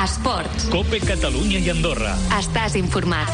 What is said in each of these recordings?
Esports. COPE Catalunya i Andorra. Estàs informat.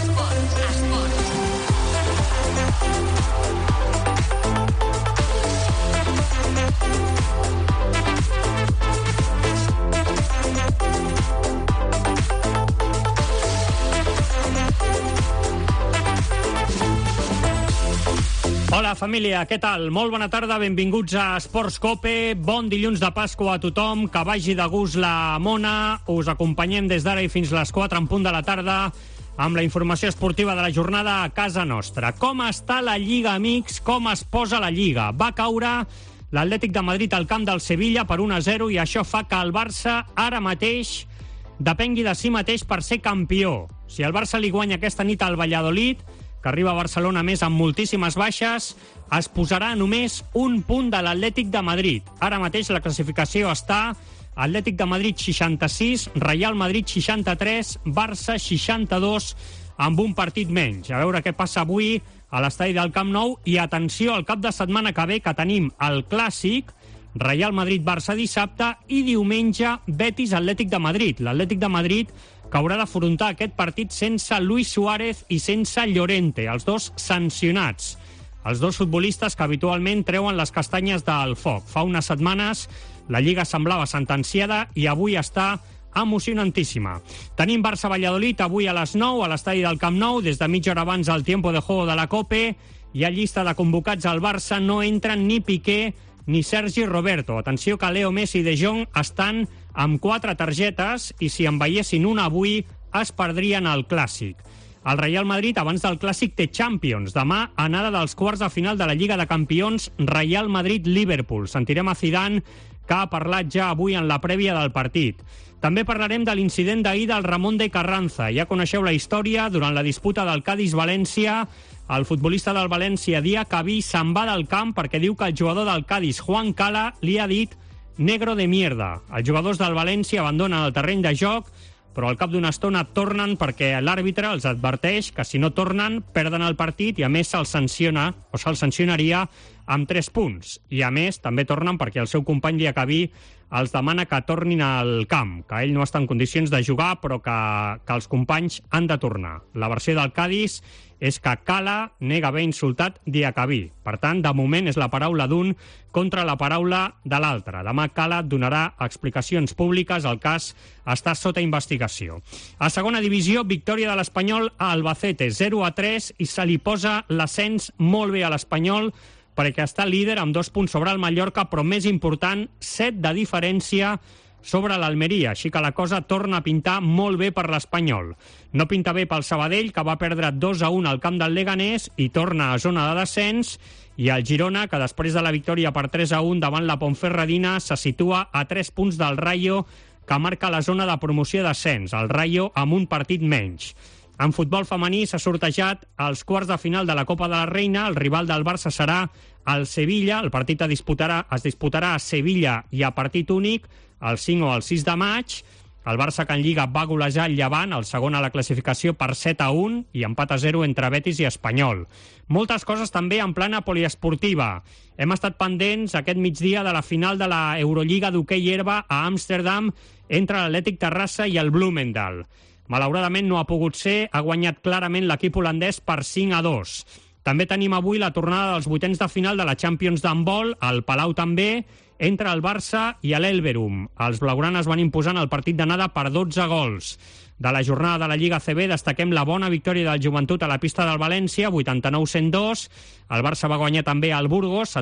Hola família, què tal? Molt bona tarda, benvinguts a Esports COPE. Bon dilluns de Pasqua a tothom, que vagi de gust la mona. Us acompanyem des d'ara i fins les 4 en punt de la tarda amb la informació esportiva de la jornada a casa nostra. Com està la Lliga, amics? Com es posa la Lliga? Va caure l'Atlètic de Madrid al camp del Sevilla per 1-0 i això fa que el Barça ara mateix depengui de si mateix per ser campió. Si el Barça li guanya aquesta nit al Valladolid, que arriba a Barcelona més amb moltíssimes baixes, es posarà només un punt de l'Atlètic de Madrid. Ara mateix la classificació està Atlètic de Madrid 66, Real Madrid 63, Barça 62, amb un partit menys. A veure què passa avui a l'estadi del Camp Nou. I atenció, al cap de setmana que ve, que tenim el Clàssic, Real Madrid-Barça dissabte i diumenge Betis-Atlètic de Madrid. L'Atlètic de Madrid que haurà d'afrontar aquest partit sense Luis Suárez i sense Llorente, els dos sancionats. Els dos futbolistes que habitualment treuen les castanyes del foc. Fa unes setmanes la Lliga semblava sentenciada i avui està emocionantíssima. Tenim Barça-Valladolid avui a les 9 a l'estadi del Camp Nou. Des de mitja hora abans del tiempo de juego de la COPE hi ha llista de convocats al Barça. No entren ni Piqué ni Sergi Roberto. Atenció que Leo Messi i De Jong estan amb 4 targetes i si en veiessin una avui es perdrien el Clàssic. El Real Madrid abans del Clàssic té Champions. Demà anada dels quarts de final de la Lliga de Campions Real Madrid-Liverpool. Sentirem a Zidane, que ha parlat ja avui en la prèvia del partit. També parlarem de l'incident d'ahir del Ramón de Carranza. Ja coneixeu la història. Durant la disputa del Cádiz-València, el futbolista del València, Diacabí, se'n va del camp perquè diu que el jugador del Cádiz, Juan Cala, li ha dit negro de mierda. Els jugadors del València abandonen el terreny de joc, però al cap d'una estona tornen perquè l'àrbitre els adverteix que si no tornen perden el partit i a més se'ls sanciona o se'ls sancionaria amb 3 punts. I a més també tornen perquè el seu company Diacabí els demana que tornin al camp, que ell no està en condicions de jugar però que els companys han de tornar. La versió del Cádiz és que Cala nega haver insultat Diacabí. Per tant, de moment és la paraula d'un contra la paraula de l'altre. Demà Cala donarà explicacions públiques, el cas està sota investigació. A segona divisió, victòria de l'Espanyol a Albacete, 0-3, i se li posa l'ascens molt bé a l'Espanyol perquè està líder amb 2 punts sobre el Mallorca, però més important, 7 de diferència sobre l'Almeria, així que la cosa torna a pintar molt bé per l'Espanyol. No pinta bé pel Sabadell, que va perdre 2-1 al camp del Leganés i torna a zona de descens, i el Girona, que després de la victòria per 3-1 davant la Ponferradina, se situa a 3 punts del Rayo, que marca la zona de promoció d'ascens, el Rayo amb un partit menys. En futbol femení s'ha sortejat als quarts de final de la Copa de la Reina. El rival del Barça serà el Sevilla. El partit es disputarà a Sevilla i a partit únic el 5 o el 6 de maig. El Barça, que en Lliga va golejar el Llevant, el segon a la classificació, per 7-1 i empat a 0 entre Betis i Espanyol. Moltes coses també en plana poliesportiva. Hem estat pendents aquest migdia de la final de la Eurolliga d'hoquei herba a Amsterdam entre l'Atlètic Terrassa i el Bloemendaal. Malauradament no ha pogut ser, ha guanyat clarament l'equip holandès per 5-2. També tenim avui la tornada dels vuitens de final de la Champions d'handbol, al Palau també, entre el Barça i l'Elverum. Els blaugranes van imposant el partit d'anada per 12 gols. De la jornada de la Lliga CB destaquem la bona victòria del Joventut a la pista del València, 89-102. El Barça va guanyar també al Burgos,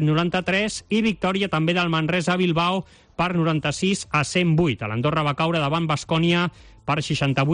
77-93, i victòria també del Manresa a Bilbao per 96-108. L'Andorra va caure davant Baskonia per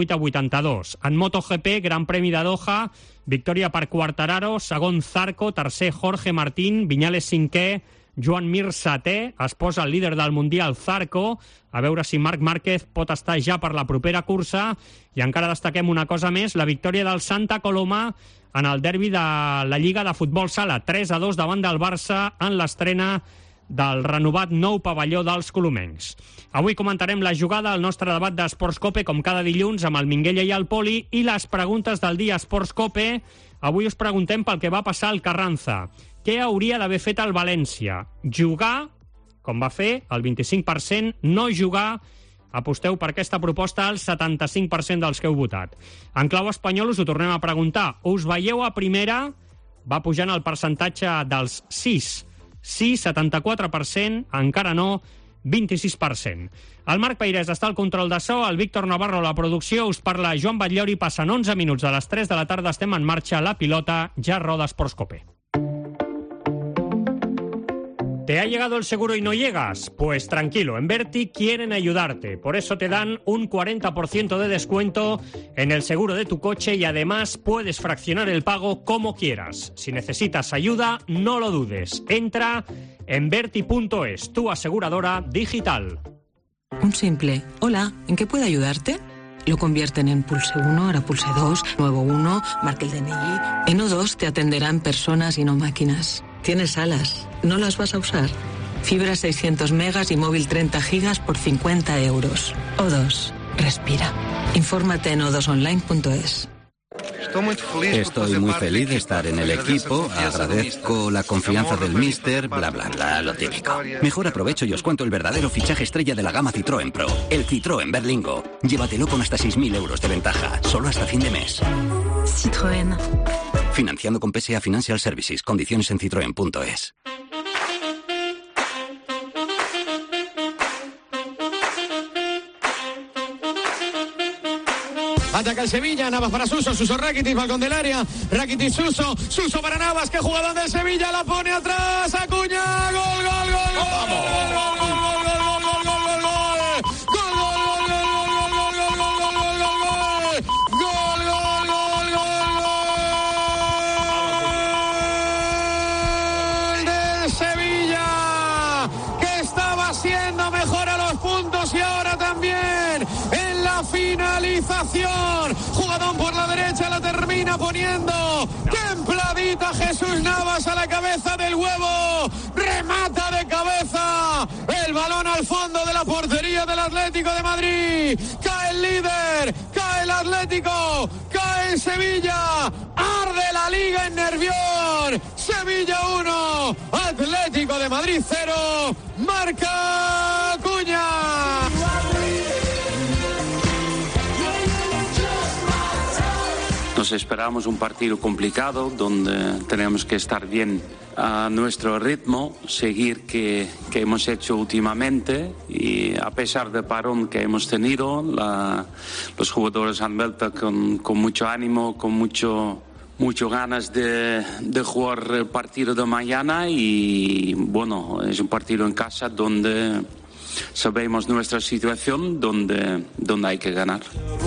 68-82. En MotoGP, Gran Premi de Doha, victòria per Quartararo, segon Zarco, tercer Jorge Martín, Viñales cinquè, Joan Mir setè, es posa el líder del Mundial Zarco, a veure si Marc Márquez pot estar ja per la propera cursa, i encara destaquem una cosa més, la victòria del Santa Coloma en el derbi de la Lliga de Futbol Sala, 3-2 davant del Barça en l'estrena del renovat nou pavelló dels colomencs. Avui comentarem la jugada al nostre debat d'Esports COPE, com cada dilluns, amb el Minguella i el Poli, i les preguntes del dia Esports COPE. Avui us preguntem pel que va passar al Carranza. Què hauria d'haver fet el València? Jugar, com va fer, el 25%, no jugar Aposteu per aquesta proposta al 75% dels que heu votat. En clau espanyol us ho tornem a preguntar. Us veieu a primera? Va pujant el percentatge dels 6. Sí, 74%, encara no, 26%. El Marc Peirés està al control de so, el Víctor Navarro a la producció, us parla Joan Batllori, passen 11 minuts de les 3 de la tarda, estem en marxa, la pilota ja roda Sports Cope. ¿Te ha llegado el seguro y no llegas? Pues tranquilo, en Verti quieren ayudarte. Por eso te dan un 40% de descuento en el seguro de tu coche y además puedes fraccionar el pago como quieras. Si necesitas ayuda, no lo dudes. Entra en Verti.es, tu aseguradora digital. Un simple hola, ¿en qué puedo ayudarte? Lo convierten en pulse 1, ahora pulse 2, nuevo 1, marque el DNI. En O2 te atenderán personas y no máquinas. Tienes alas, ¿no las vas a usar? Fibra 600 megas y móvil 30 gigas por 50 euros. O2, respira. Infórmate en o2online.es. Estoy muy feliz de estar en el equipo, agradezco la confianza del míster, bla bla bla, lo típico. Mejor aprovecho y os cuento el verdadero fichaje estrella de la gama Citroën Pro, el Citroën Berlingo. Llévatelo con hasta 6.000 euros de ventaja, solo hasta fin de mes. Citroën. Financiando con PSA Financial Services, condiciones en citroen.es. Ataca el Sevilla, Navas para Suso, Suso Rakitic, balcón del área, Rakitic Suso, Suso para Navas, que jugador del Sevilla, la pone atrás, Acuña, gol, gol, gol, gol, gol, gol, gol, gol, gol, gol, gol, gol, gol, del Sevilla, que estaba siendo mejor a los puntos y ahora también en la finalización. Jugadón por la derecha, la termina poniendo templadita Jesús Navas a la cabeza del huevo. Remata de cabeza. El balón al fondo de la portería del Atlético de Madrid. Cae el líder, cae el Atlético, cae el Sevilla. Arde la liga en Nervión. Sevilla 1, Atlético de Madrid 0. Marca Acuña. Nos esperamos un partido complicado donde tenemos que estar bien a nuestro ritmo, seguir que hemos hecho últimamente y a pesar del parón que hemos tenido, los jugadores han vuelto con mucho ánimo, con mucho ganas de jugar el partido de mañana y bueno, es un partido en casa donde sabemos nuestra situación, donde hay que ganar.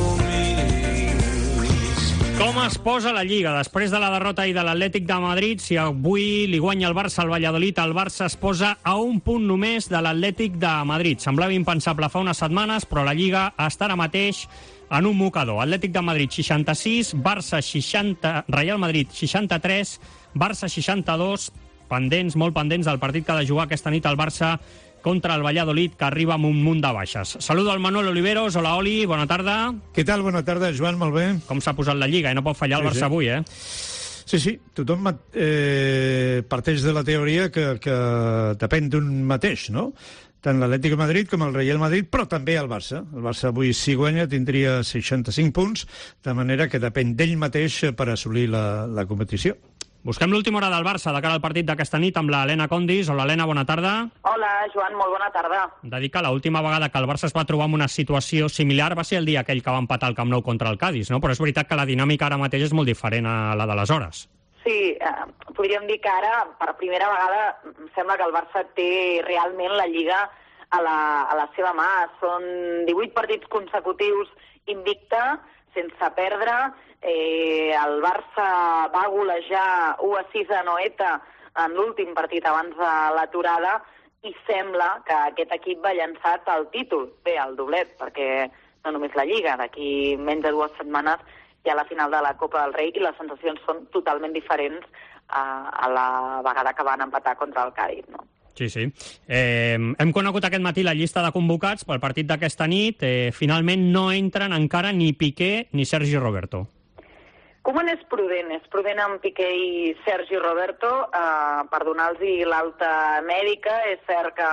Com es posa la Lliga? Després de la derrota ahir de l'Atlètic de Madrid, si avui li guanya el Barça al Valladolid, el Barça es posa a un punt només de l'Atlètic de Madrid. Semblava impensable fa unes setmanes, però la Lliga està ara mateix en un mocador. Atlètic de Madrid 66, Barça 60, Real Madrid 63, Barça 62, pendents, molt pendents del partit que ha de jugar aquesta nit el Barça contra el Valladolid, que arriba amb un munt de baixes. Saludo al Manuel Oliveros. Hola, Oli, bona tarda. Què tal? Bona tarda, Joan, molt bé. Com s'ha posat la Lliga? No pot fallar el Barça avui, eh? Sí, tothom parteix de la teoria que depèn d'un mateix, no? Tant l'Atlètic de Madrid com el Real Madrid, però també el Barça. El Barça avui, si guanya, tindria 65 punts, de manera que depèn d'ell mateix per assolir la competició. Busquem l'última hora del Barça de cara al partit d'aquesta nit amb l'Helena Condis. Hola, Helena, bona tarda. Hola, Joan, molt bona tarda. Dedica l'última vegada que el Barça es va trobar en una situació similar va ser el dia aquell que va empatar el Camp Nou contra el Cádiz, no? Però és veritat que la dinàmica ara mateix és molt diferent a la d'aleshores. Sí, podríem dir que ara, per primera vegada, em sembla que el Barça té realment la Lliga a la seva mà. Són 18 partits consecutius invicta, sense perdre. El Barça va golejar 1-6 a Noeta en l'últim partit abans de l'aturada i sembla que aquest equip va llançat el títol, bé, el doblet, perquè no només la Lliga, d'aquí menys de 2 setmanes hi ha la final de la Copa del Rei i les sensacions són totalment diferents a la vegada que van empatar contra el Cádiz, no? Sí. Hem conegut aquest matí la llista de convocats pel partit d'aquesta nit. Finalment no entren encara ni Piqué ni Sergi Roberto. Koeman és prudent amb Piqué i Sergi Roberto per donar-los l'alta mèdica. És cert que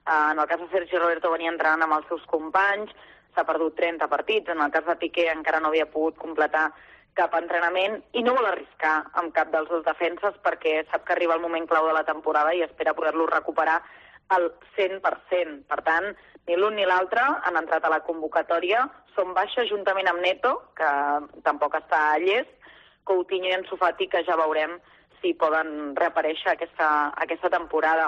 En el cas de Sergi Roberto venia entrenant amb els seus companys, s'ha perdut 30 partits, en el cas de Piqué encara no havia pogut completar cap entrenament i no vol arriscar amb cap dels dos defenses perquè sap que arriba el moment clau de la temporada i espera poder-lo recuperar al 100%. Per tant, ni l'un ni l'altre han entrat a la convocatòria, són baixes juntament amb Neto, que tampoc està a llest, Coutinho i Ansu Fati, que ja veurem si poden reaparèixer aquesta temporada.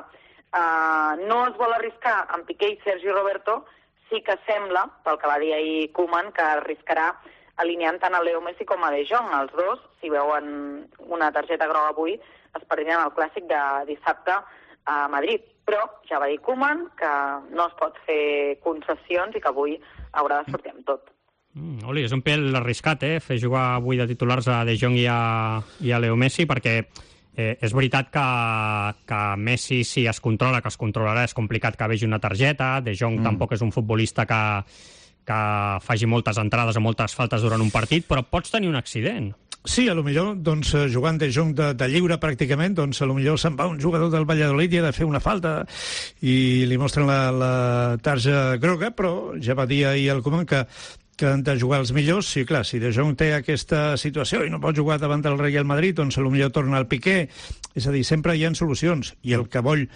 No es vol arriscar amb Piqué i Sergi Roberto, sí que sembla, pel que va dir ahir Koeman, que arriscarà alineant tant a Leo Messi com a De Jong. Els dos, si veuen una targeta groga avui, es perdrien el clàssic de dissabte a Madrid. Però ja va dir Koeman que no es pot fer concessions i que avui haurà de sortir amb tot. Oli, és un pèl arriscat, fer jugar avui de titulars a De Jong i a Leo Messi, perquè és veritat que Messi, si es controla, que es controlarà, és complicat que vegi una targeta. De Jong tampoc és un futbolista que faci moltes entrades o moltes faltes durant un partit, però pots tenir un accident. Sí, a lo millor, doncs, jugant De Jong de lliure pràcticament, doncs a lo millor se'n va un jugador del Valladolid i ha de fer una falta i li mostren la tarja groga, però ja va dir ahir el Koeman que han de jugar els millors. Sí, clar, si De Jong té aquesta situació i no pot jugar davant del Real Madrid, doncs potser torna al Piqué. És a dir, sempre hi ha solucions. I el que vol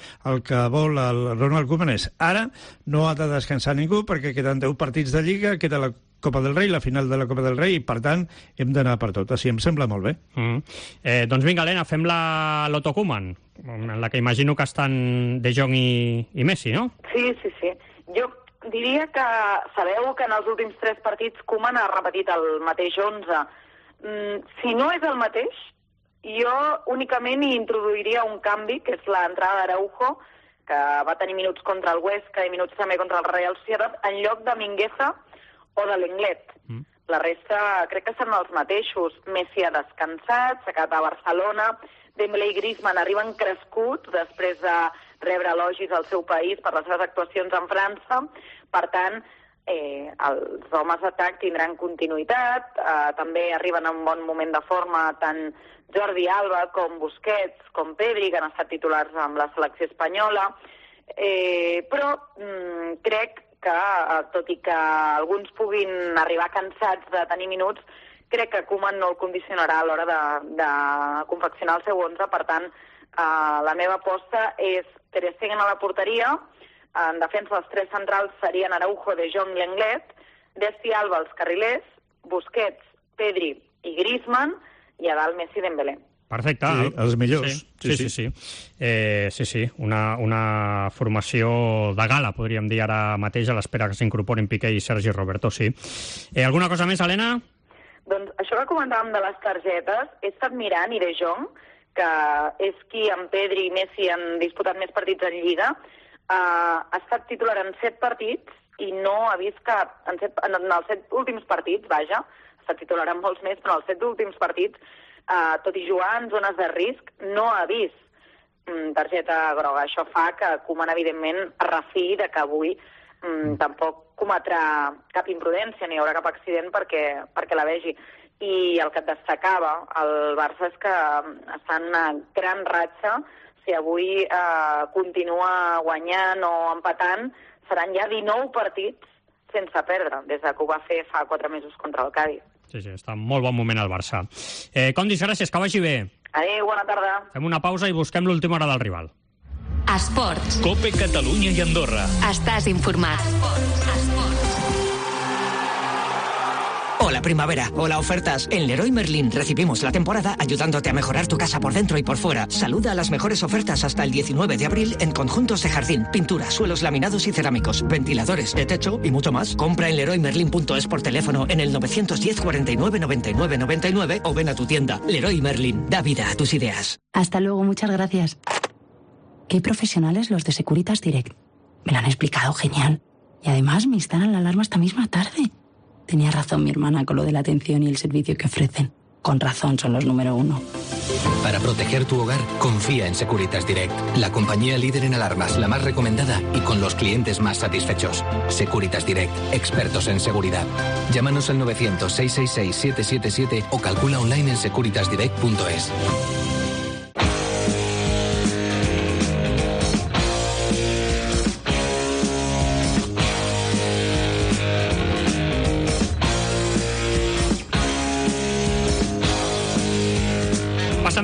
el Ronald Koeman és ara no ha de descansar ningú perquè queden 10 partits de Lliga, queda la Copa del Rei, la final de la Copa del Rei, i per tant hem d'anar per tot. Així em sembla molt bé. Doncs vinga, Helena, fem la Loto Koeman, en la que imagino que estan De Jong i Messi, no? Sí. Jo diria que sabeu que en els últims 3 partits Koeman ha repetit el mateix 11. Si no és el mateix, jo únicament hi introduiria un canvi, que és l'entrada d'Araujo, que va tenir minuts contra el Huesca i minuts també contra el Real Sociedad, en lloc de Mingueza o de Lenglet. La resta crec que són els mateixos. Messi ha descansat, s'ha quedat a Barcelona, Dembélé i Griezmann arriben crescuts després de rebre elogis al seu país per les seves actuacions en França. Per tant, els homes d'atac tindran continuïtat, també arriben en un bon moment de forma tant Jordi Alba com Busquets, com Pedri, que han estat titulars amb la selecció espanyola, però crec que, tot i que alguns puguin arribar cansats de tenir minuts, crec que Koeman no el condicionarà a l'hora de confeccionar el seu 11. Per tant, la meva aposta és Ter Stegen a la porteria, en defensa els 3 centrals serien Araujo, De Jong i Lenglet, Desti, Alba els carrilers, Busquets, Pedri i Griezmann, i a dalt Messi i Dembélé. Perfecte. Sí, els millors. Sí. Una formació de gala, podríem dir ara mateix, a l'espera que s'incorporin Piqué i Sergi Roberto, sí. Alguna cosa més, Helena? Doncs això que comentàvem de les targetes, he estat mirant, i De Jong, que és qui amb Pedri i Messi han disputat més partits en Lliga, ha estat titular en 7 partits i no ha vist cap... En els 7 últims partits, vaja, ha estat titular en molts més, però en els 7 últims partits, tot i jugar en zones de risc, no ha vist targeta groga. Això fa que Koeman, evidentment, es refiï de que avui tampoc cometrà cap imprudència ni hi haurà cap accident perquè la vegi. I el que et destacava el Barça és que està en una gran ratxa. Si avui continua guanyant o empatant, seran ja 19 partits sense perdre, des que ho va fer fa 4 mesos contra el Cádiz. Sí, està en molt bon moment el Barça. Condis, gràcies, que vagi bé. Adéu, bona tarda. Fem una pausa i busquem l'última hora del rival. Esports. Cope Catalunya i Andorra. Estàs informat. Hola primavera, hola ofertas. En Leroy Merlin recibimos la temporada ayudándote a mejorar tu casa por dentro y por fuera. Saluda a las mejores ofertas hasta el 19 de abril en conjuntos de jardín, pintura, suelos laminados y cerámicos, ventiladores, de techo y mucho más. Compra en leroymerlin.es por teléfono en el 910 49 99 99 o ven a tu tienda. Leroy Merlin, da vida a tus ideas. Hasta luego, muchas gracias. Qué profesionales los de Securitas Direct. Me lo han explicado genial. Y además me instalan la alarma esta misma tarde. Tenía razón mi hermana con lo de la atención y el servicio que ofrecen. Con razón son los número 1. Para proteger tu hogar, confía en Securitas Direct, la compañía líder en alarmas, la más recomendada y con los clientes más satisfechos. Securitas Direct, expertos en seguridad. Llámanos al 900-666-777 o calcula online en securitasdirect.es.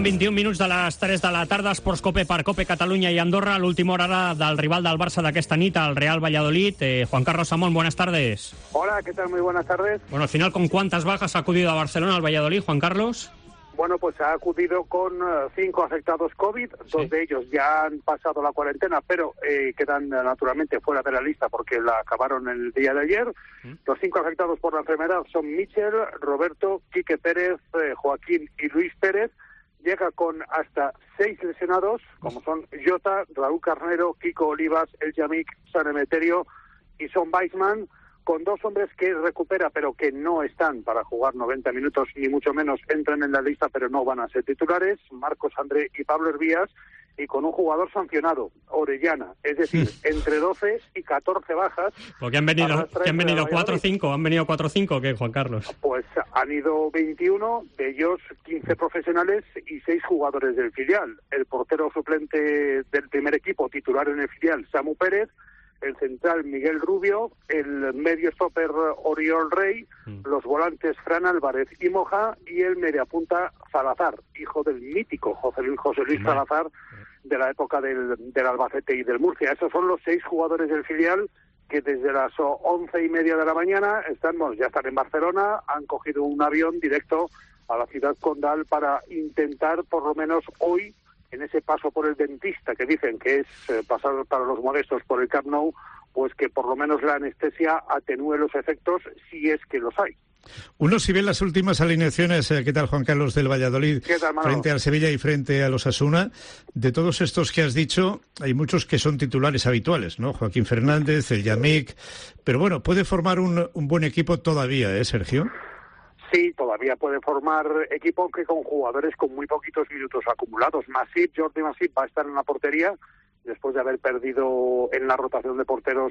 21 minuts de les 3 de la tarda, Esports Cope per Cope Catalunya y Andorra, l'última hora del rival del Barça d'aquesta nit, el Real Valladolid. Juan Carlos Samón, buenas tardes. Hola, ¿qué tal? Muy buenas tardes. Bueno, al final, ¿con cuántas bajas ha acudido a Barcelona el Valladolid, Juan Carlos? Bueno, pues ha acudido con 5 afectados COVID, sí. 2 de ellos ya han pasado la cuarentena, pero quedan naturalmente fuera de la lista porque la acabaron el día de ayer. Los 5 afectados por la enfermedad son Michel, Roberto, Quique Pérez, Joaquín y Luis Pérez. Llega con hasta 6 lesionados, como son Jota, Raúl Carnero, Kiko Olivas, El Yamik, San Emeterio y Son Weisman, con 2 hombres que recupera pero que no están para jugar 90 minutos, ni mucho menos entran en la lista pero no van a ser titulares, Marcos André y Pablo Hervías, y con un jugador sancionado, Orellana, es decir, entre 12 y 14 bajas. Porque han venido 4 o 5, han venido 4 o 5, ¿qué, Juan Carlos? Pues han ido 21, de ellos 15 profesionales y 6 jugadores del filial. El portero suplente del primer equipo, titular en el filial, Samu Pérez, el central Miguel Rubio, el medio stopper Oriol Rey, los volantes Fran Álvarez y Moja y el mediapunta Salazar, hijo del mítico José Luis Salazar de la época del Albacete y del Murcia. Esos son los 6 jugadores del filial que desde las 11:30 de la mañana ya están en Barcelona, han cogido un avión directo a la ciudad condal para intentar por lo menos hoy, en ese paso por el dentista que dicen que es pasar para los modestos por el Camp Nou, pues que por lo menos la anestesia atenúe los efectos si es que los hay. Uno, si ven las últimas alineaciones, ¿qué tal, Juan Carlos, del Valladolid, frente al Sevilla y frente a los Osasuna? De todos estos que has dicho, hay muchos que son titulares habituales, ¿no? Joaquín Fernández, El Yamik, pero bueno, puede formar un buen equipo todavía, Sergio? Sí, todavía puede formar equipo, aunque con jugadores con muy poquitos minutos acumulados. Jordi Masip va a estar en la portería, después de haber perdido en la rotación de porteros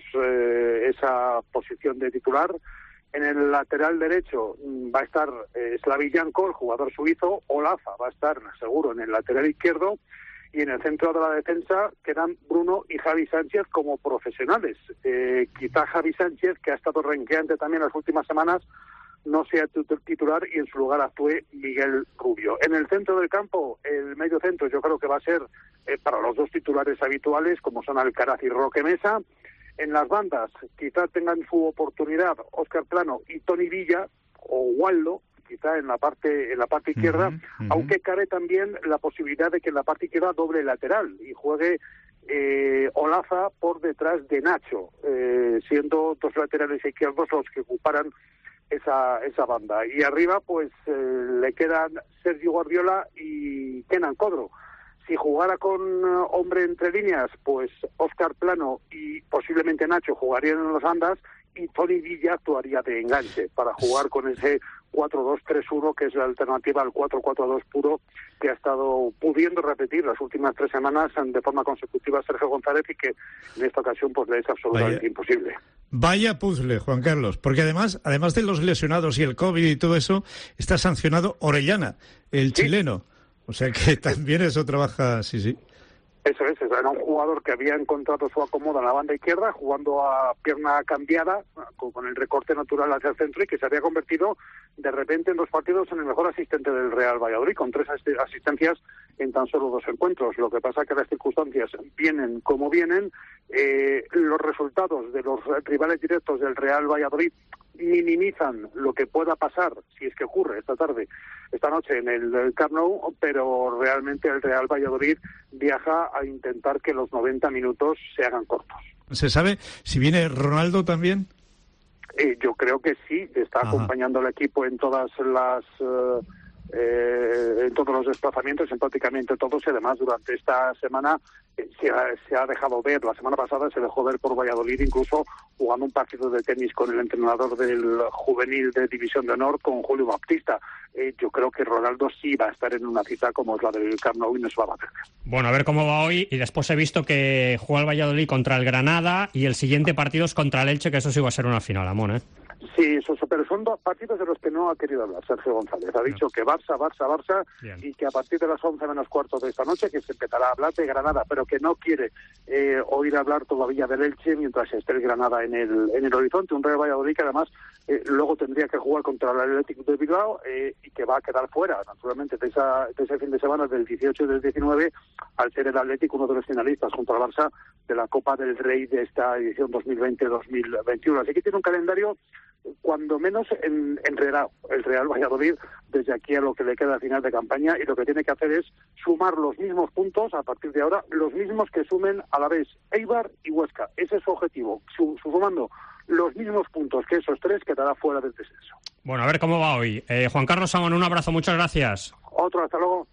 esa posición de titular. En el lateral derecho va a estar Slavijanko, el jugador suizo. Olaza va a estar seguro en el lateral izquierdo. Y en el centro de la defensa quedan Bruno y Javi Sánchez como profesionales. Quizá Javi Sánchez, que ha estado renqueante también las últimas semanas, no sea titular y en su lugar actúe Miguel Rubio. En el centro del campo, el medio centro, yo creo que va a ser para los 2 titulares habituales, como son Alcaraz y Roque Mesa. En las bandas, quizá tengan su oportunidad Óscar Plano y Toni Villa, o Waldo, quizá en la parte izquierda, aunque cabe también la posibilidad de que en la parte izquierda doble lateral y juegue Olaza por detrás de Nacho, siendo 2 laterales izquierdos los que ocuparan esa banda. Y arriba pues le quedan Sergio Guardiola y Kenan Codro. Si jugara con hombre entre líneas, pues Óscar Plano y posiblemente Nacho jugarían en los bandas y Toni Villa actuaría de enganche para jugar con ese 4-2-3-1, que es la alternativa al 4-4-2 puro que ha estado pudiendo repetir las últimas 3 semanas de forma consecutiva Sergio González y que en esta ocasión pues le es absolutamente imposible. Vaya puzzle, Juan Carlos, porque además de los lesionados y el COVID y todo eso, está sancionado Orellana, el chileno. O sea que también eso trabaja, sí. Eso es, era un jugador que había encontrado su acomodo en la banda izquierda, jugando a pierna cambiada, con el recorte natural hacia el centro, y que se había convertido de repente en 2 partidos en el mejor asistente del Real Valladolid, con 3 asistencias en tan solo 2 encuentros. Lo que pasa es que las circunstancias vienen como vienen, los resultados de los rivales directos del Real Valladolid minimizan lo que pueda pasar, si es que ocurre esta noche en el Camp Nou, pero realmente el Real Valladolid viaja a intentar que los 90 minutos se hagan cortos. ¿Se sabe si viene Ronaldo también? Yo creo que sí, está acompañando al equipo en todas las en todos los desplazamientos, en prácticamente todos, y además durante esta semana se ha dejado ver. La semana pasada se dejó ver por Valladolid, incluso jugando un partido de tenis con el entrenador del juvenil de División de Honor, con Julio Baptista. Yo creo que Ronaldo sí va a estar en una cita como es la del Camp Nou y no se va a bater. Bueno, a ver cómo va hoy, y después he visto que juega el Valladolid contra el Granada y el siguiente partido es contra el Elche, que eso sí va a ser una final, Amón, ¿eh? Sí, pero son dos partidos de los que no ha querido hablar Sergio González. Ha dicho que Barça, bien, y que a partir de las 11 menos cuarto de esta noche que se empezará a hablar de Granada, pero que no quiere oír hablar todavía del Elche mientras esté el Granada en el horizonte. Un Real Valladolid que además luego tendría que jugar contra el Atlético de Bilbao y que va a quedar fuera, naturalmente, de ese fin de semana del 18 y del 19, al ser el Atlético uno de los finalistas junto al Barça de la Copa del Rey de esta edición 2020-2021. Así que tiene un calendario cuando menos enredado el Real Valladolid desde aquí a lo que le queda al final de campaña, y lo que tiene que hacer es sumar los mismos puntos a partir de ahora, los mismos que sumen a la vez Eibar y Huesca. Ese es su objetivo, sumando los mismos puntos que esos tres quedará fuera del descenso. Bueno, a ver cómo va hoy. Juan Carlos Samón, un abrazo, muchas gracias. Otro, hasta luego.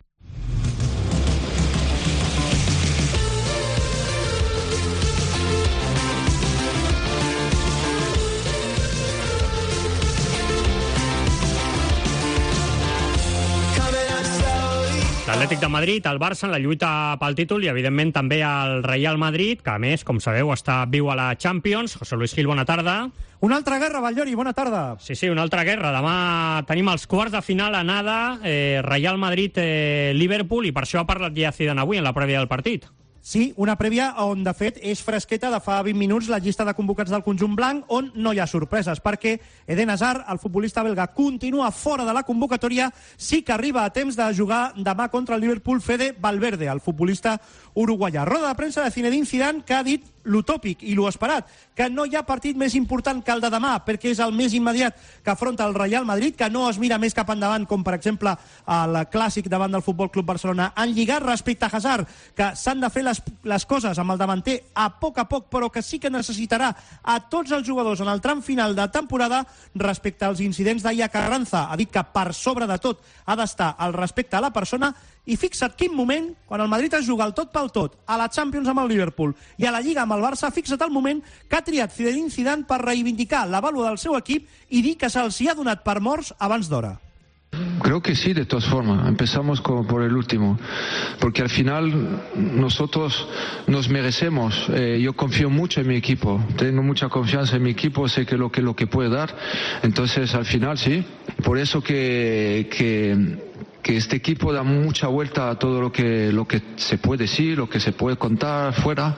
L'Atlètic de Madrid, el Barça en la lluita pel títol i, evidentment, també el Real Madrid, que, a més, com sabeu, està viu a la Champions. José Luis Gil, bona tarda. Una altra guerra, Batllori, bona tarda. Sí, una altra guerra. Demà tenim els quarts de final a nada, Real Madrid-Liverpool, i per això ha parlat ja Zidane avui en la prèvia del partit. Sí, una prèvia on, de fet, és fresqueta de fa 20 minuts la llista de convocats del conjunt blanc, on no hi ha sorpreses, perquè Eden Hazard, el futbolista belga, continua fora de la convocatòria. Sí que arriba a temps de jugar demà contra el Liverpool Fede Valverde, el futbolista uruguaià. Roda de premsa de Zinedine Zidane, que ha dit l'utòpic i l'esperat, que no hi ha partit més important que el de demà, perquè és el més immediat que afronta el Real Madrid, que no es mira més cap endavant, com per exemple el clàssic davant del Futbol Club Barcelona. En lligat respecte a Hazard, que s'han de fer les coses amb el davanter a poc, però que sí que necessitarà a tots els jugadors en el tram final de temporada. Respecte als incidents d'Aya Carranza, ha dit que per sobre de tot ha d'estar el respecte a la persona. I fixa't quin moment, quan el Madrid es juga el tot pel tot a la Champions amb el Liverpool i a la Lliga amb el Barça, fixa't el moment que ha triat Zinedine Zidane per reivindicar la vàlua del seu equip i dir que se'ls hi ha donat per morts abans d'hora. Creo que sí, de todas formas. Empezamos por el último, porque al final nosotros nos merecemos. Yo confío mucho en mi equipo, tengo mucha confianza en mi equipo, sé que lo que puede dar. Entonces, al final sí. Por eso que este equipo da mucha vuelta a todo lo que se puede decir, lo que se puede contar fuera,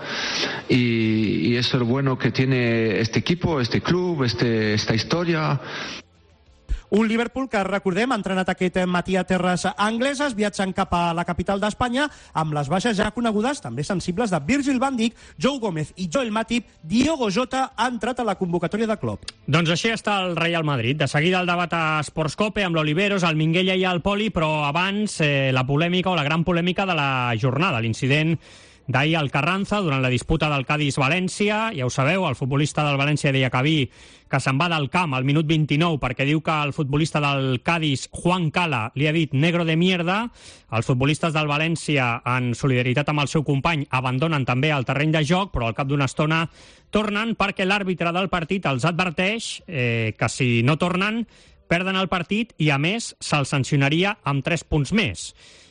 y eso es lo bueno que tiene este equipo, este club, esta historia. Un Liverpool que, recordem, ha entrenat aquest matí a terres angleses, viatjant cap a la capital d'Espanya, amb les baixes ja conegudes, també sensibles, de Virgil van Dijk, Joe Gómez i Joel Matip. Diogo Jota ha entrat a la convocatòria de Klopp. Doncs així està el Real Madrid. De seguida el debat a Sports Cope amb l'Oliveros, el Minguella i el Poli, però abans la polèmica o la gran polèmica de la jornada, l'incident d'ahir al Carranza durant la disputa del Cádiz-València. Ja ho sabeu, el futbolista del València deia que se'n va del camp al minut 29 perquè diu que el futbolista del Cádiz, Juan Cala, li ha dit negro de mierda. Els futbolistes del València, en solidaritat amb el seu company, abandonen també el terreny de joc, però al cap d'una estona tornen perquè l'àrbitre del partit els adverteix que si no tornen perden el partit i, a més, se'ls sancionaria amb 3 punts més.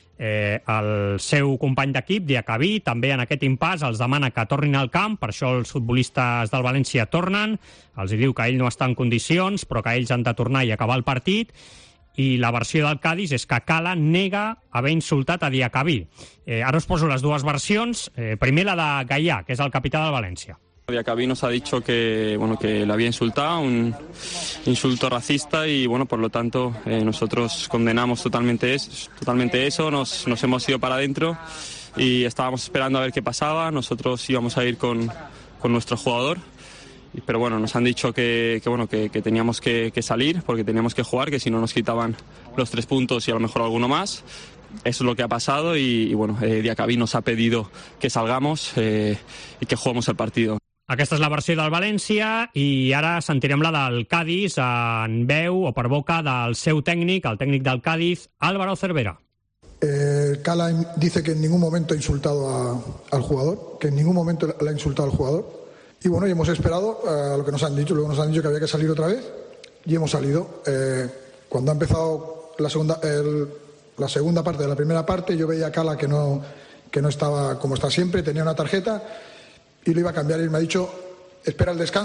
El seu company d'equip, Diacabí, també en aquest impàs els demana que tornin al camp, per això els futbolistes del València tornen, els diu que ell no està en condicions, però que ells han de tornar i acabar el partit, i la versió del Cádiz és que Cala nega haver insultat a Diacabí. Ara us poso les dues versions, primer la de Gaià, que és el capità del València. Diacabí nos ha dicho que le había insultado, un insulto racista, y por lo tanto nosotros condenamos totalmente eso, nos hemos ido para adentro y estábamos esperando a ver qué pasaba. Nosotros íbamos a ir con nuestro jugador, pero nos han dicho que teníamos que salir porque teníamos que jugar, que si no nos quitaban los 3 puntos y a lo mejor alguno más. Eso es lo que ha pasado y Diacabí nos ha pedido que salgamos y que juguemos el partido. Aquesta és la versió del València i ara sentirem la del Cádiz en veu o per boca del seu tècnic, el tècnic del Cádiz, Álvaro Cervera. Cala dice que en ningún momento ha insultado al jugador, que en ningún momento le ha insultado al jugador. Y y hemos esperado a lo que nos han dicho. Luego nos han dicho que había que salir otra vez y hemos salido. Cuando ha empezado la segunda parte de la primera parte, yo veía a Cala que no estaba como está siempre, tenía una tarjeta y lo iba a cambiar, y me ha dicho: espera el descanso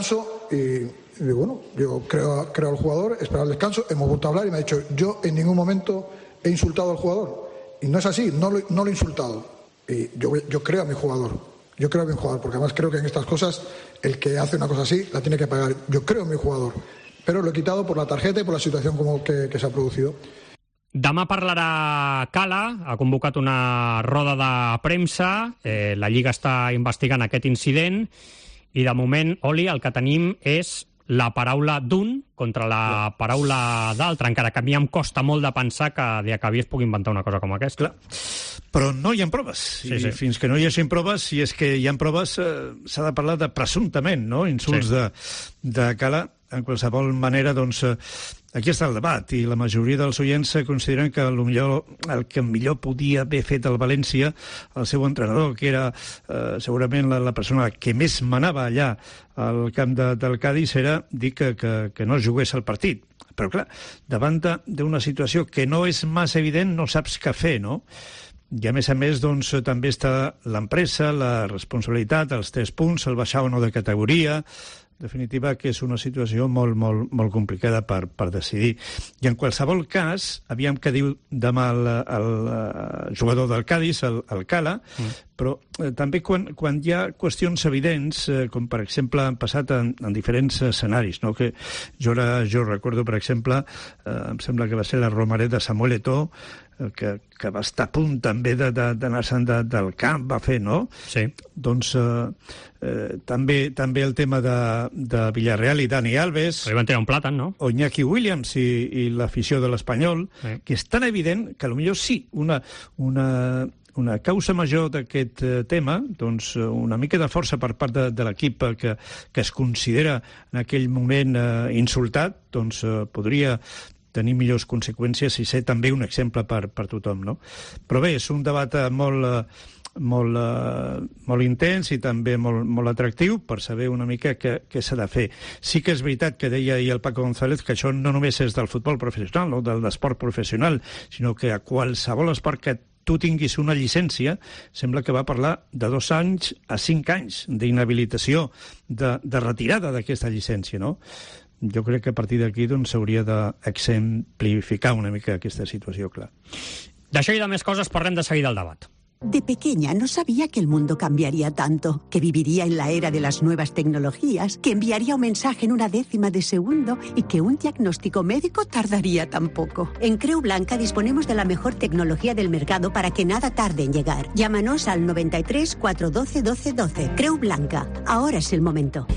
y bueno, yo creo al jugador, esperaba el descanso, hemos vuelto a hablar y me ha dicho, yo en ningún momento he insultado al jugador. Y no es así, no lo he insultado. Y yo creo a mi jugador, porque además creo que en estas cosas el que hace una cosa así la tiene que pagar. Yo creo en mi jugador, pero lo he quitado por la tarjeta y por la situación como que se ha producido. Demà parlarà Cala, ha convocat una roda de premsa, la Lliga està investigant aquest incident i de moment, Oli, el que tenim és la paraula d'un contra la paraula d'altre, encara que a mi em costa molt de pensar que de Cavies pugui inventar una cosa com aquesta. Clar. Però no hi ha proves. Sí. Fins que no hi hagi proves, si és que hi ha proves, s'ha de parlar de presumptament, no? Insults de Cala. En qualsevol manera, doncs, aquí està el debat, i la majoria dels oients consideren que el que millor podia haver fet el València, el seu entrenador, que era segurament la persona que més manava allà al camp del Cádiz, era dir que no jugués el partit. Però, clar, davant d'una situació que no és massa evident, no saps què fer, no? I, a més, doncs, també està l'empresa, la responsabilitat, els 3 punts, el baixar o no de categoria. En definitiva, que és una situació molt, molt, molt complicada per decidir. I en qualsevol cas, aviam què diu demà el jugador del Cádiz, el Cala, però també quan hi ha qüestions evidents, com per exemple han passat en diferents escenaris, no? Que jo recordo, per exemple, em sembla que va ser la Romaret de Samuel Eto'o, que va estar a punt també d'anar-se'n del camp, va fer, no? Sí. Doncs també el tema de Villarreal i Dani Alves. Li van tirar un plàtan, no? O Iñaki Williams i l'afició de l'Espanyol, que és tan evident que potser sí, una causa major d'aquest tema, doncs una mica de força per part de l'equip que es considera en aquell moment insultat, doncs podria tenir millors conseqüències i ser també un exemple per tothom, no? Però bé, és un debat molt intens i també molt atractiu per saber una mica què s'ha de fer. Sí que és veritat que deia ahir el Paco González que això no només és del futbol professional o de l'esport professional, sinó que a qualsevol esport que tu tinguis una llicència, sembla que va parlar de 2 anys a 5 anys d'inhabilitació, de retirada d'aquesta llicència, no? Jo crec que a partir d'aquí s'hauria d'exemplificar una mica aquesta situació, clar. D'això i de més coses parlem de seguida al debat. De pequeña no sabía que el mundo cambiaría tanto, que viviría en la era de las nuevas tecnologías, que enviaría un mensaje en 1/10 de segundo y que un diagnóstico médico tardaría tan poco. En Creu Blanca disponemos de la mejor tecnología del mercado para que nada tarde en llegar. Llámanos al 93 412 12 12. Creu Blanca. Ahora es el momento.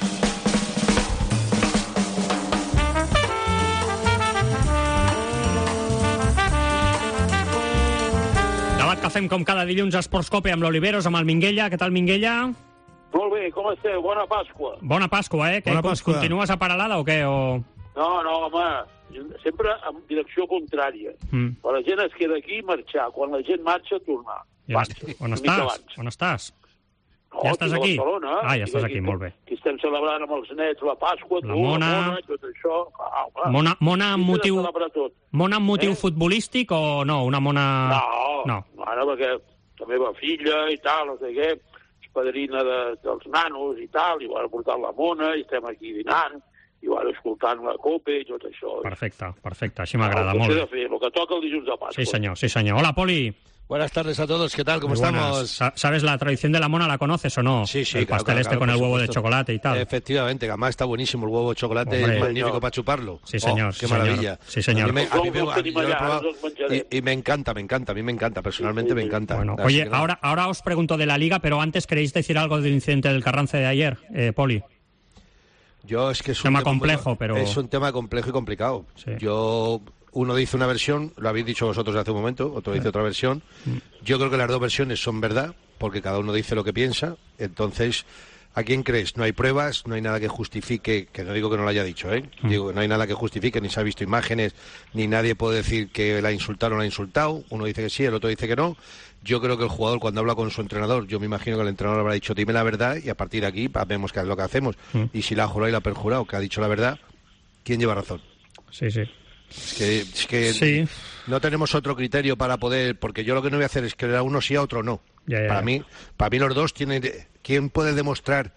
Que fem com cada dilluns a Esports Cope amb l'Oliveros, amb el Minguella. Què tal, Minguella? Molt bé, com esteu? Bona Pasqua. Bona Pasqua, eh? Bona Pasqua. Continues a Paralada o què? No, home, sempre en direcció contrària. Quan la gent es queda aquí, marxar. Quan la gent marxa, tornar. On estàs? Ja estàs aquí? Barcelona. Ja estàs aquí, molt bé. Aquí estem celebrant amb els nets la Pasqua, la Mona, tot això. Mona amb motiu futbolístic o no? Una mona... No, perquè també va filla i tal, no sé què, és padrina dels nanos i tal, i van portar la Mona, i estem aquí dinant, i van escoltant la Cope i tot això. Perfecte, així m'agrada molt. El que toca el dilluns de Pasqua. Sí, senyor. Hola, Poli. Buenas tardes a todos, ¿qué tal? ¿Cómo estamos? ¿Sabes la tradición de la Mona? ¿La conoces o no? Sí, el pastel claro, con el huevo de chocolate y tal. Efectivamente, que además está buenísimo el huevo de chocolate, es magnífico para chuparlo. Sí, señor. Qué maravilla. Sí, señor. A mí yo lo he probado y me encanta, a mí me encanta, personalmente me encanta. Bueno, oye, ahora os pregunto de la Liga, pero antes queréis decir algo del incidente del Carranza de ayer, Poli. Es que es un tema complejo, pero... Es un tema complejo y complicado. Sí. Uno dice una versión, lo habéis dicho vosotros hace un momento, otro dice otra versión. Yo creo que las dos versiones son verdad, porque cada uno dice lo que piensa. Entonces, ¿a quién crees? No hay pruebas, no hay nada que justifique, que no digo que no lo haya dicho, ¿eh? Digo que no hay nada que justifique, ni se ha visto imágenes, ni nadie puede decir que la insultaron o no la ha insultado. Uno dice que sí, el otro dice que no. Yo creo que el jugador, cuando habla con su entrenador, yo me imagino que el entrenador habrá dicho, dime la verdad, y a partir de aquí vemos qué es lo que hacemos. Y si la ha jurado y la ha perjurado, que ha dicho la verdad, ¿quién lleva razón? Sí. Es que sí. No tenemos otro criterio para poder, porque yo lo que no voy a hacer es creer a uno sí, a otro no. Para mí los dos tienen... ¿Quién puede demostrar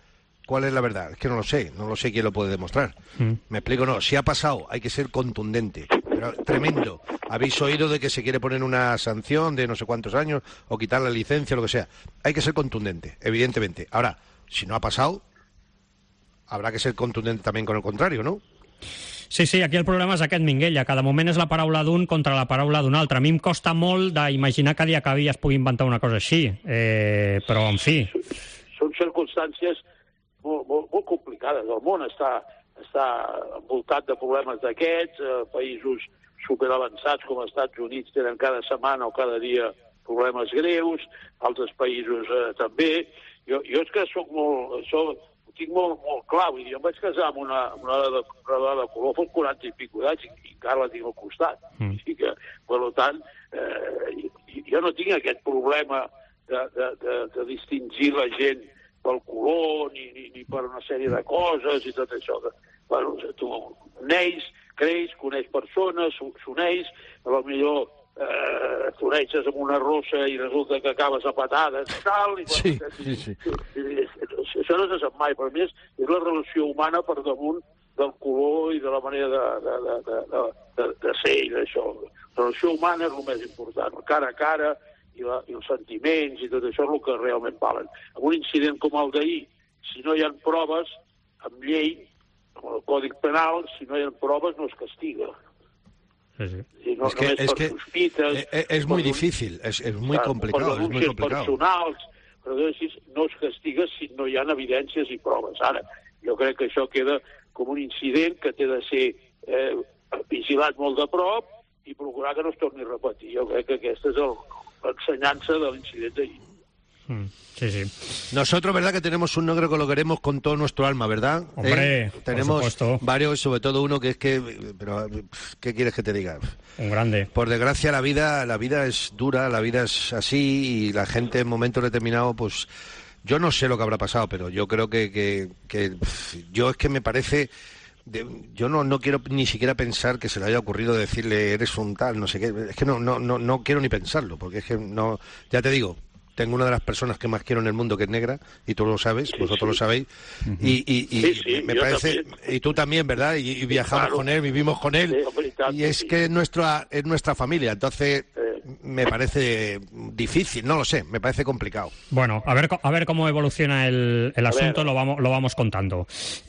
¿Cuál es la verdad? Es que no lo sé quién lo puede demostrar. ¿Me explico? No, si ha pasado, hay que ser contundente. Pero tremendo. Habéis oído de que se quiere poner una sanción de no sé cuántos años o quitar la licencia o lo que sea. Hay que ser contundente, evidentemente. Ahora, si no ha pasado, habrá que ser contundente también con el contrario, ¿no? Sí, aquí el problema és aquest, Minguella. Cada moment és la paraula d'un contra la paraula d'un altre. A mi em costa molt d'imaginar que a dia que dia es pugui inventar una cosa així. Però, en fi... Són circumstàncies molt complicades. El món està envoltat de problemes d'aquests. Països superavançats com els Estats Units tenen cada setmana o cada dia problemes greus. Altres països també. Jo és que ho tinc molt clar. Vull dir, jo em vaig casar amb una dona de color, fos 40 i pico d'anys, i encara la tinc al costat. I que, per tant, jo no tinc aquest problema de distingir la gent pel color ni per una sèrie de coses i tot això. Bueno, tu neix, creix, coneix persones, s'uneix, potser t'uneixes amb una rossa i resulta que acabes a patades i tal. Sí. Això no se sap mai, per mi és la relació humana per damunt del color i de la manera de ser i d'això. La relació humana és el més important, el cara a cara i els sentiments i tot això és el que realment valen. En un incident com el d'ahir, si no hi ha proves, amb llei, amb el Còdic Penal, si no hi ha proves no es castiga. Sí. No, es muy difícil, es muy complicado. Per denúncies personals, però no es castiga si no hi ha evidències i proves. Ara, jo crec que això queda com un incident que té de ser vigilat molt de prop i procurar que no es torni a repetir. Jo crec que aquesta és l'ensenyança de l'incident d'ahir. Sí. Nosotros, ¿verdad? Que tenemos un negro que lo queremos con todo nuestro alma, ¿verdad? Hombre, tenemos varios, sobre todo uno que es que... Pero, ¿qué quieres que te diga? Un grande. Por desgracia, la vida es dura, la vida es así y la gente en momentos determinados, pues... Yo no sé lo que habrá pasado, pero yo creo que yo es que me parece... Yo no quiero ni siquiera pensar que se le haya ocurrido decirle eres un tal, no sé qué. Es que no quiero ni pensarlo, porque es que no... Ya te digo... Tengo una de las personas que más quiero en el mundo, que es negra, y tú lo sabes, vosotros lo sabéis, y me parece, también. Y tú también, ¿verdad? Y viajamos con él, vivimos con él, y es que es nuestra familia, entonces me parece difícil, no lo sé, me parece complicado. Bueno, a ver cómo evoluciona el asunto, lo vamos contando.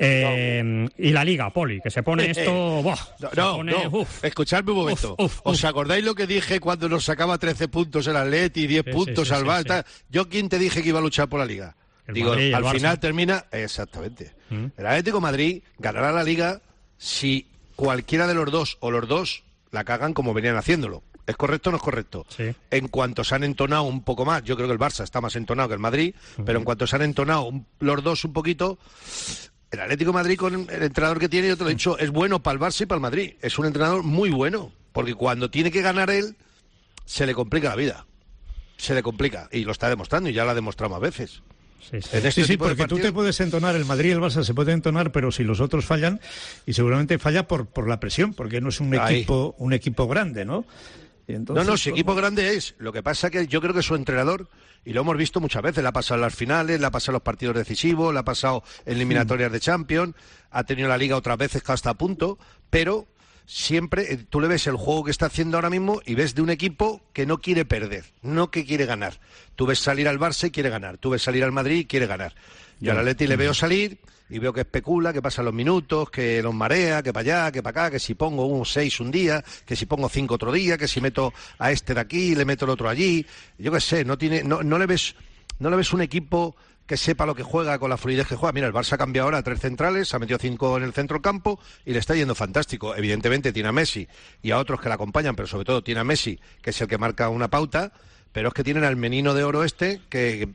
Y la Liga, Poli, que se pone esto... Escuchadme un momento. ¿Os acordáis lo que dije cuando nos sacaba 13 puntos el Atleti y 10 puntos al Barça? ¿Yo quién te dije que iba a luchar por la Liga? Digo, Madrid, al final termina... Exactamente. El Atlético de Madrid ganará la Liga si cualquiera de los dos o los dos la cagan como venían haciéndolo. ¿Es correcto o no es correcto? Sí. En cuanto se han entonado un poco más, yo creo que el Barça está más entonado que el Madrid, pero en cuanto se han entonado los dos un poquito, el Atlético de Madrid con el entrenador que tiene, yo te lo he dicho, es bueno para el Barça y para el Madrid. Es un entrenador muy bueno, porque cuando tiene que ganar él, se le complica la vida. Se le complica, y lo está demostrando, y ya lo ha demostrado más veces. Sí, porque tú te puedes entonar, el Madrid y el Barça se pueden entonar, pero si los otros fallan, y seguramente falla por la presión, porque no es un equipo grande, ¿no? Y entonces, si equipo grande es. Lo que pasa que yo creo que su entrenador, y lo hemos visto muchas veces, le ha pasado en las finales, le ha pasado en los partidos decisivos, le ha pasado en eliminatorias de Champions, ha tenido la Liga otras veces que hasta a punto, pero... Siempre tú le ves el juego que está haciendo ahora mismo y ves de un equipo que no quiere perder, no que quiere ganar. Tú ves salir al Barça y quiere ganar, tú ves salir al Madrid y quiere ganar. Yo al Atleti le veo salir y veo que especula, que pasan los minutos, que los marea, que para allá, que para acá, que si pongo un 6 un día, que si pongo 5 otro día, que si meto a este de aquí, le meto el otro allí. Yo qué sé, no le ves un equipo que sepa lo que juega con la fluidez que juega. Mira, el Barça ha cambiado ahora a 3 centrales, ha metido 5 en el centro del campo y le está yendo fantástico. Evidentemente tiene a Messi y a otros que le acompañan, pero sobre todo tiene a Messi, que es el que marca una pauta, pero es que tienen al menino de oro que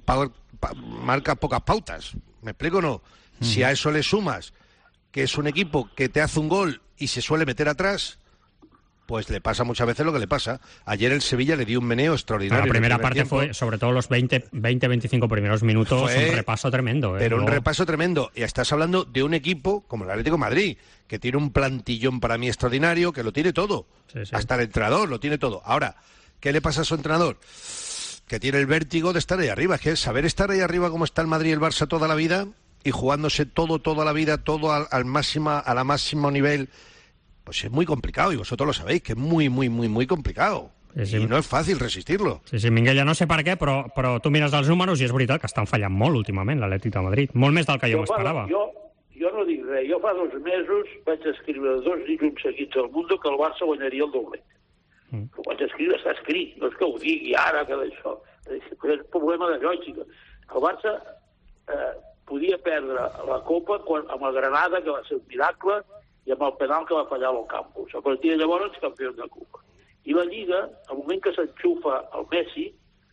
marca pocas pautas. ¿Me explico o no? Si a eso le sumas que es un equipo que te hace un gol y se suele meter atrás... Pues le pasa muchas veces lo que le pasa. Ayer el Sevilla le dio un meneo extraordinario. La primera parte fue, sobre todo los 20-25 primeros minutos, un repaso tremendo. Pero un repaso tremendo. Y estás hablando de un equipo como el Atlético de Madrid, que tiene un plantillón para mí extraordinario, que lo tiene todo. Sí. Hasta el entrenador lo tiene todo. Ahora, ¿qué le pasa a su entrenador? Que tiene el vértigo de estar ahí arriba. Es que saber estar ahí arriba como está el Madrid y el Barça toda la vida... y jugándose toda la vida, todo a la máximo nivel, pues es muy complicado, y vosotros lo sabéis, que es muy complicado. Sí. I no és fàcil resistir-lo. Sí, Minguella, no sé per què, però tu mires els números i és veritat que estan fallant molt últimament l'Atlètic de Madrid, molt més del que jo m'esperava. Jo no dic res, jo fa 2 mesos vaig escriure 2 dilluns seguits al Mundo que el Barça guanyaria el doblet. Ho vaig escriure, està escrit, no és que ho digui ara, que d'això. És un problema de lògica. El Barça podia perdre la Copa amb el Granada, que va ser un miracle, i amb el penal que va fallar al Campos. A partir de llavors, campió de Copa. I la Lliga, al moment que s'enxufa el Messi,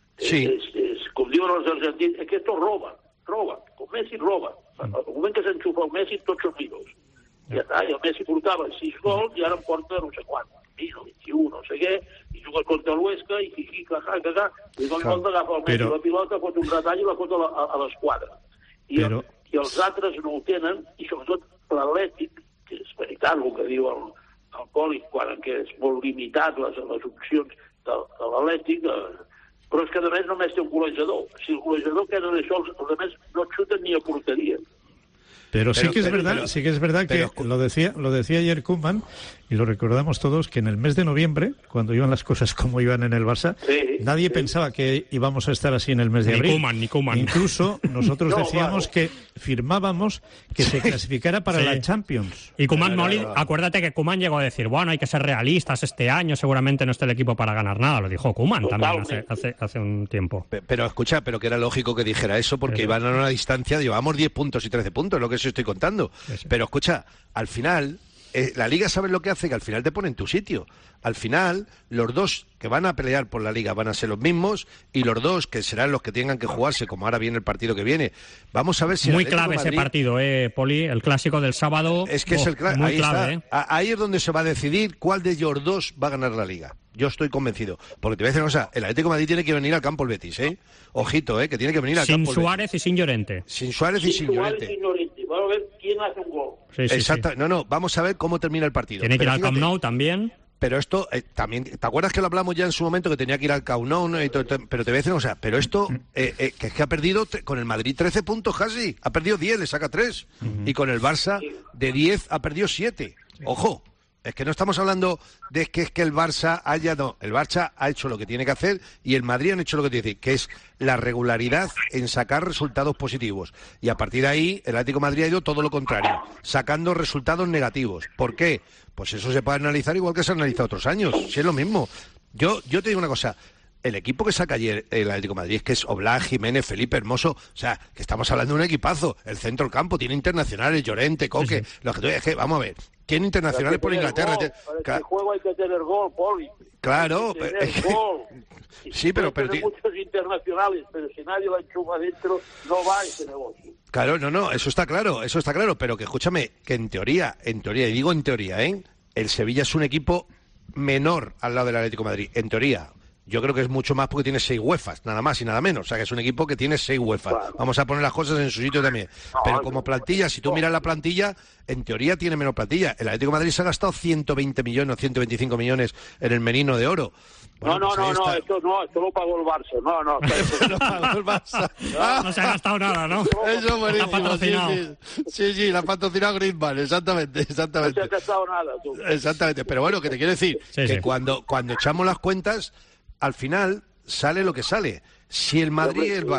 és, com diuen els argentins, que esto roba, com Messi roba. Al moment que s'enxufa el Messi, tots són millors. I ja està, i el Messi portava 6 gols i ara em porta no sé quant, 21, no sé què, i juga contra l'Huesca i caca, i un cop agafa el Messi la pilota, fot un retall i la fot a l'esquadra. I els altres no ho tenen, i sobretot l'Atlètic, que és veritat el que diu el Poli, quan és molt limitat les opcions de l'Atlètic, però és que a més només té un golejador. Si el golejador queda d'això, els altres no xuten ni a porteria. Pero sí que es verdad que lo decía ayer Koeman, y lo recordamos todos, que en el mes de noviembre, cuando iban las cosas como iban en el Barça, nadie pensaba que íbamos a estar así en el mes de abril. Ni Koeman. Incluso nosotros decíamos que firmábamos que se clasificara para la Champions. Y Koeman, acuérdate que Koeman llegó a decir, bueno, hay que ser realistas este año, seguramente no está el equipo para ganar nada. Lo dijo Koeman también hace un tiempo. Pero escucha, pero que era lógico que dijera eso, porque iban a una distancia, llevamos 10 puntos y 13 puntos, lo que os estoy contando. Pero escucha, al final, la Liga, ¿sabes lo que hace? Que al final te pone en tu sitio. Al final, los dos que van a pelear por la Liga van a ser los mismos, y los dos que serán los que tengan que jugarse, como ahora viene el partido que viene. Vamos a ver si... Muy clave Madrid, ese partido, Poli, el clásico del sábado. Es que es el muy ahí clave. Ahí es donde se va a decidir cuál de ellos dos va a ganar la Liga. Yo estoy convencido. Porque te voy a decir una cosa, el Atlético de Madrid tiene que venir al campo el Betis, Ojito, que tiene que venir al campo el Betis. Sin Suárez y sin Llorente. Sin Suárez y sin Llorente. Vamos a ver quién hace un gol. Exacto. Sí. No, vamos a ver cómo termina el partido. Tiene que ir al Camp Nou también. Pero esto también, ¿te acuerdas que lo hablamos ya en su momento, que tenía que ir al Camp Nou? ¿No? Pero te voy a decir una cosa, pero esto, que es que ha perdido con el Madrid 13 puntos casi, ha perdido 10, le saca 3, y con el Barça de 10 ha perdido 7. Ojo, es que no estamos hablando de que es que el Barça el Barça ha hecho lo que tiene que hacer, y el Madrid han hecho lo que tiene que decir, que es la regularidad en sacar resultados positivos. Y a partir de ahí, el Atlético de Madrid ha ido todo lo contrario, sacando resultados negativos. ¿Por qué? Pues eso se puede analizar igual que se ha analizado otros años, si es lo mismo. Yo te digo una cosa, el equipo que saca ayer el Atlético de Madrid, que es Oblak, Jiménez, Felipe, Hermoso, o sea, que estamos hablando de un equipazo. El centro del campo tiene internacionales, Llorente, Coque, es que, vamos a ver, tiene internacionales por Inglaterra. Para el juego hay que tener gol, Poli. Claro, gol. Sí, pero muchos internacionales, pero si nadie la enchufa dentro, no va ese negocio. Claro, no, eso está claro, pero que escúchame, que en teoría, y digo en teoría, el Sevilla es un equipo menor al lado del Atlético de Madrid, en teoría. Yo creo que es mucho más porque tiene 6 UEFAs, nada más y nada menos. O sea, que es un equipo que tiene 6 UEFAs. Claro. Vamos a poner las cosas en su sitio también. Pero como plantilla, si tú miras la plantilla, en teoría tiene menos plantilla. El Atlético de Madrid se ha gastado 120 millones o 125 millones en el Menino de Oro. Bueno, esto lo pagó el Barça. No. Lo pagó el Barça. No se ha gastado nada, ¿no? Eso es buenísimo. La ha patrocinado. Sí, la ha patrocinado Griezmann, exactamente. No se ha gastado nada, tú. Exactamente. Pero bueno, que te quiero decir que cuando echamos las cuentas, al final sale lo que sale. Si el Madrid y el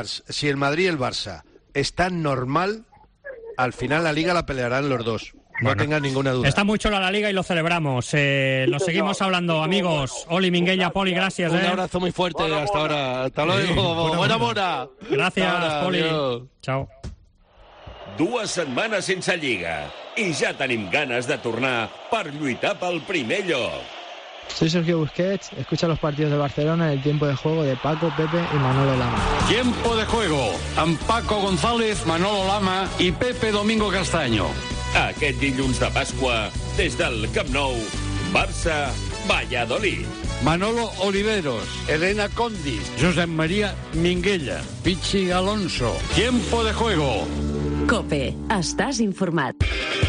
Barça están normal, al final la Liga la pelearán los dos. No tengan ninguna duda. Está muy chula la Liga y lo celebramos. Nos seguimos hablando, amigos. Oli, Minguella, Poli, gracias. Un abrazo muy fuerte hasta ahora. Hasta luego. Buena mona. Gracias, Poli. Chao. 2 setmanes sense Lliga i ja tenim ganes de tornar per lluitar pel primer lloc. Soy Sergio Busquets, escucha los partidos de Barcelona en el tiempo de juego de Paco, Pepe y Manolo Lama. Tiempo de juego amb Paco González, Manolo Lama i Pepe Domingo Castaño. Aquest dilluns de Pasqua, des del Camp Nou, Barça, Valladolid. Manolo Oliveros, Elena Condis, Josep María Minguella, Pichi Alonso. Tiempo de juego. COPE, estàs informat.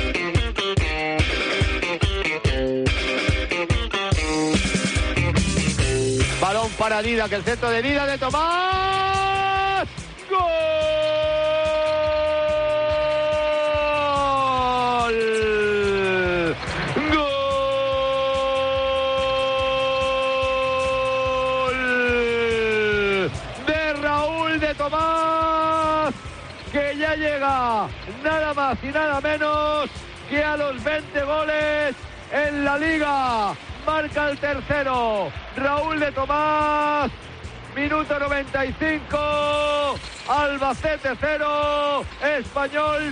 Balón para Dida, que el centro de Dida de Tomás. ¡Gol! llega nada más y nada menos que a los 20 goles en la Liga. Marca el tercero Raúl de Tomás. Minuto 95, Albacete 0, Espanyol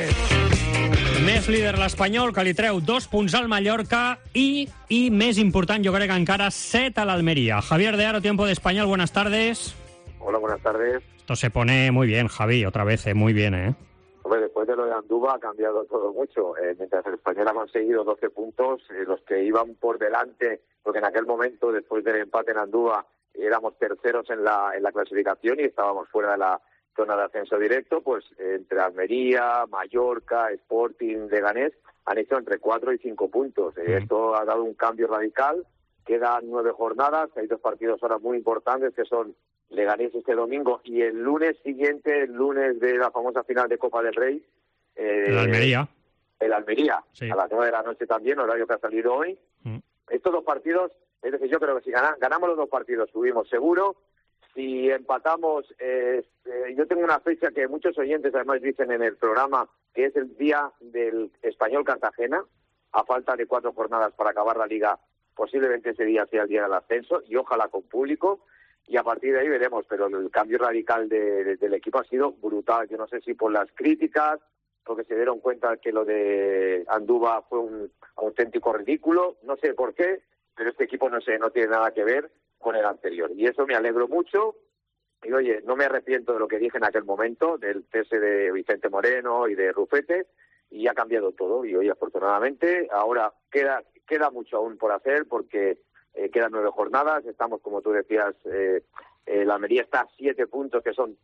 3. Més líder l'Espanyol, que li treu 2 punts al Mallorca i més important, jo crec que encara, 7 a l'Almería. Javier de Aro, Tiempo de Español, buenas tardes. Hola, buenas tardes. Esto se pone muy bien, Javi, otra vez, muy bien, Hombre, después de lo de Andúba ha cambiado todo mucho. Mientras el Español ha conseguido 12 puntos, los que iban por delante, porque en aquel momento, después del empate en Andúba, éramos terceros en la clasificación y estábamos fuera de la zona de ascenso directo, pues entre Almería, Mallorca, Sporting, Leganés, han hecho entre 4 y 5 puntos. Esto ha dado un cambio radical. Quedan 9 jornadas, hay 2 partidos ahora muy importantes que son Leganés este domingo y el lunes siguiente, el lunes de la famosa final de Copa del Rey. El Almería. El Almería, sí. A las 9 de la noche también, horario que ha salido hoy. Estos 2 partidos, es decir, yo creo que si ganamos los 2 partidos subimos seguro. Si empatamos, yo tengo una fecha que muchos oyentes además dicen en el programa, que es el día del Español Cartagena, a falta de 4 jornadas para acabar la Liga, posiblemente ese día sea el día del ascenso, y ojalá con público, y a partir de ahí veremos, pero el cambio radical del equipo ha sido brutal. Yo no sé si por las críticas, porque se dieron cuenta que lo de Andúba fue un auténtico ridículo, no sé por qué, pero este equipo no tiene nada que ver con el anterior. Y eso me alegro mucho. Y oye, no me arrepiento de lo que dije en aquel momento, del cese de Vicente Moreno y de Rufete, y ha cambiado todo. Y oye, afortunadamente, ahora queda mucho aún por hacer, porque quedan 9 jornadas. Estamos, como tú decías, la Almería está a 7 puntos, que son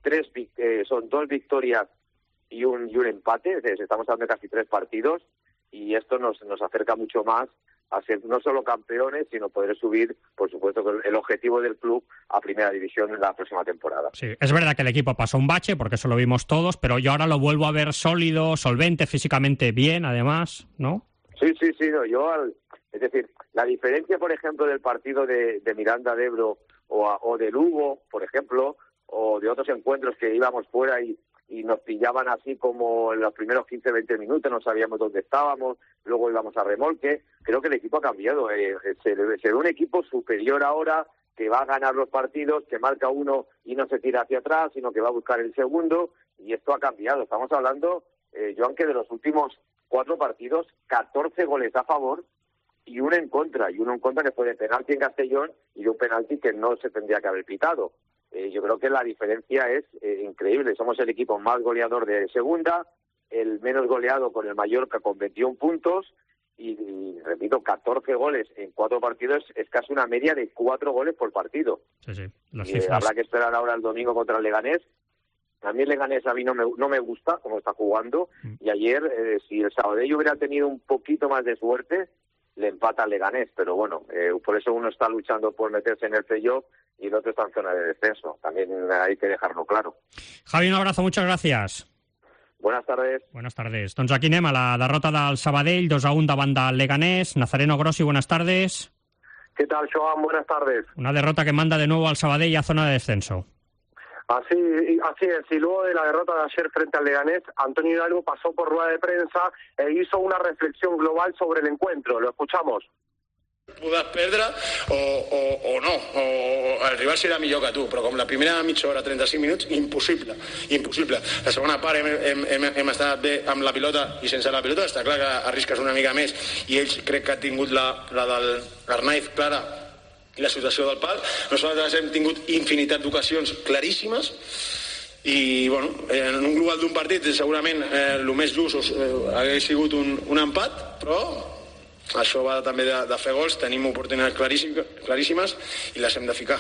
2 victorias y un empate. Estamos hablando de casi 3 partidos, y esto nos acerca mucho más a ser no solo campeones, sino poder subir, por supuesto, el objetivo del club a Primera División en la próxima temporada. Sí, es verdad que el equipo pasó un bache, porque eso lo vimos todos, pero yo ahora lo vuelvo a ver sólido, solvente, físicamente bien, además, ¿no? Sí, no, es decir, la diferencia, por ejemplo, del partido de Miranda de Ebro o de Lugo, por ejemplo, o de otros encuentros que íbamos fuera y nos pillaban así como en los primeros 15-20 minutos, no sabíamos dónde estábamos, luego íbamos a remolque. Creo que el equipo ha cambiado. Se ve un equipo superior ahora, que va a ganar los partidos, que marca uno y no se tira hacia atrás, sino que va a buscar el segundo, y esto ha cambiado. Estamos hablando, Joan, que de los últimos 4 partidos, 14 goles a favor y uno en contra que fue de penalti en Castellón y de un penalti que no se tendría que haber pitado. Yo creo que la diferencia es increíble. Somos el equipo más goleador de segunda, el menos goleado con el Mallorca con 21 puntos y repito, 14 goles en 4 partidos es casi una media de 4 goles por partido. Sí, las cifras. Habrá que esperar ahora el domingo contra el Leganés. A mí el Leganés a mí no me gusta cómo está jugando, y ayer, si el Sabadell hubiera tenido un poquito más de suerte, le empata al Leganés, pero bueno, por eso uno está luchando por meterse en el playoff y el otro está en zona de descenso. También hay que dejarlo claro. Javi, un abrazo, muchas gracias. Buenas tardes. Buenas tardes. Doncs aquí anem a la derrota del Sabadell, 2-1 davant del Leganés. Nazareno Grossi, buenas tardes. ¿Qué tal, Joan? Buenas tardes. Una derrota que manda de nuevo al Sabadell a zona de descenso. Así es, y luego de la derrota de ayer frente al Leganés, Antonio Hidalgo pasó por rueda de prensa e hizo una reflexión global sobre el encuentro. Lo escuchamos. Podes perdre o no, o el rival serà millor que tu, però com la primera mitja hora, 35 minuts, impossible. La segona part hem estat bé amb la pilota i sense la pilota, està clar que arrisques una mica més, i ells crec que ha tingut la del Arnaiz clara i la situació del pal. Nosaltres hem tingut infinitat d'ocasions claríssimes i, bueno, en un global d'un partit segurament el més just hagués sigut un empat, però això va també de fer gols, tenim oportunitats claríssimes i les hem de ficar.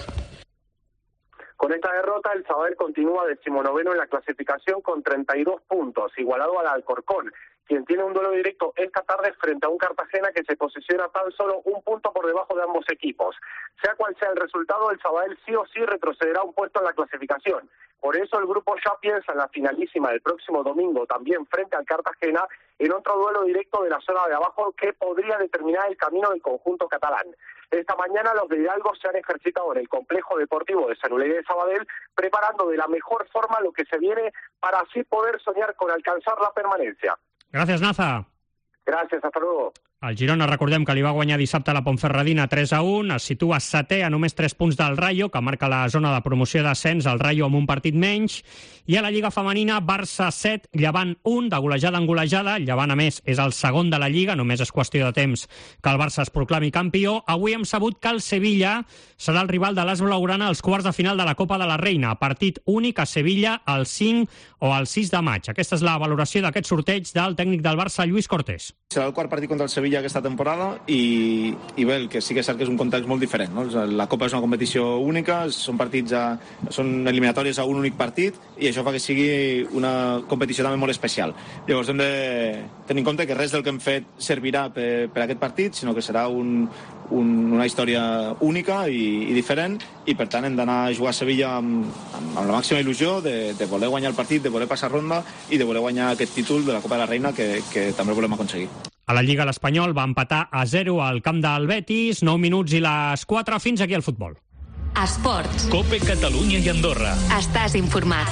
Con esta derrota, el Sabadell continúa 19º en la clasificación con 32 puntos, igualado al Alcorcón, quien tiene un duelo directo esta tarde frente a un Cartagena que se posiciona tan solo un punto por debajo de ambos equipos. Sea cual sea el resultado, el Sabadell sí o sí retrocederá un puesto en la clasificación. Por eso el grupo ya piensa en la finalísima del próximo domingo, también frente al Cartagena, en otro duelo directo de la zona de abajo que podría determinar el camino del conjunto catalán. Esta mañana los de Hidalgo se han ejercitado en el complejo deportivo de San Uley de Sabadell, preparando de la mejor forma lo que se viene para así poder soñar con alcanzar la permanencia. Gràcies, Naza. Gràcies, hasta luego. El Girona, recordem que li va guanyar dissabte a la Ponferradina 3-1, es situa setè a només 3 punts del Rayo, que marca la zona de promoció d'ascens, el Rayo amb un partit menys, i a la Lliga Femenina, Barça 7, Llevant 1, de golejada en golejada, el Llevant a més és el segon de la Lliga, només és qüestió de temps que el Barça es proclami campió. Avui hem sabut que el Sevilla serà el rival de l'As Blaugrana als quarts de final de la Copa de la Reina, partit únic a Sevilla el 5 o el 6 de maig. Aquesta és la valoració d'aquest sorteig del tècnic del Barça, Lluís Cortés. Serà el quart partit contra el Sevilla aquesta temporada i bé, el que sí que és cert que és un context molt diferent, no? La Copa és una competició única, són eliminatòries a un únic partit i això fa que sigui una competició també molt especial. Llavors hem de tenir en compte que res del que hem fet servirà per aquest partit, sinó que serà una història única i diferent, i per tant hem d'anar a jugar a Sevilla amb la màxima il·lusió de voler guanyar el partit, de voler passar ronda i de voler guanyar aquest títol de la Copa de la Reina que també volem aconseguir. A la Lliga l'Espanyol va empatar a 0 al camp del Betis, 9 minuts i les 4, fins aquí el futbol. Esports. COPE Catalunya i Andorra. Estàs informat.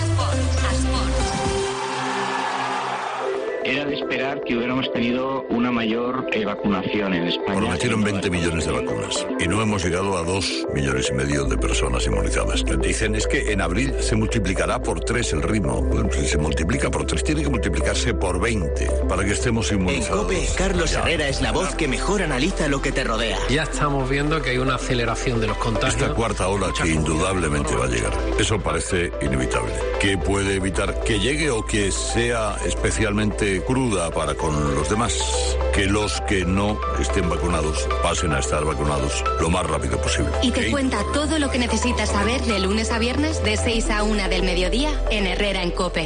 Era de esperar que hubiéramos tenido una mayor vacunación en España. Prometieron 20 millones de vacunas y no hemos llegado a 2,5 millones de personas inmunizadas. Dicen es que en abril se multiplicará por 3 el ritmo. Bueno, si se multiplica por 3, tiene que multiplicarse por 20 para que estemos inmunizados. En COPE, Carlos Herrera es la voz que mejor analiza lo que te rodea. Ya estamos viendo que hay una aceleración de los contagios. Esta cuarta ola que indudablemente va a llegar. Eso parece inevitable. ¿Qué puede evitar que llegue o que sea especialmente cruda para con los demás? Que los que no estén vacunados pasen a estar vacunados lo más rápido posible. Y te cuenta todo lo que necesitas saber de lunes a viernes de 6 a 1 del mediodía en Herrera en COPE.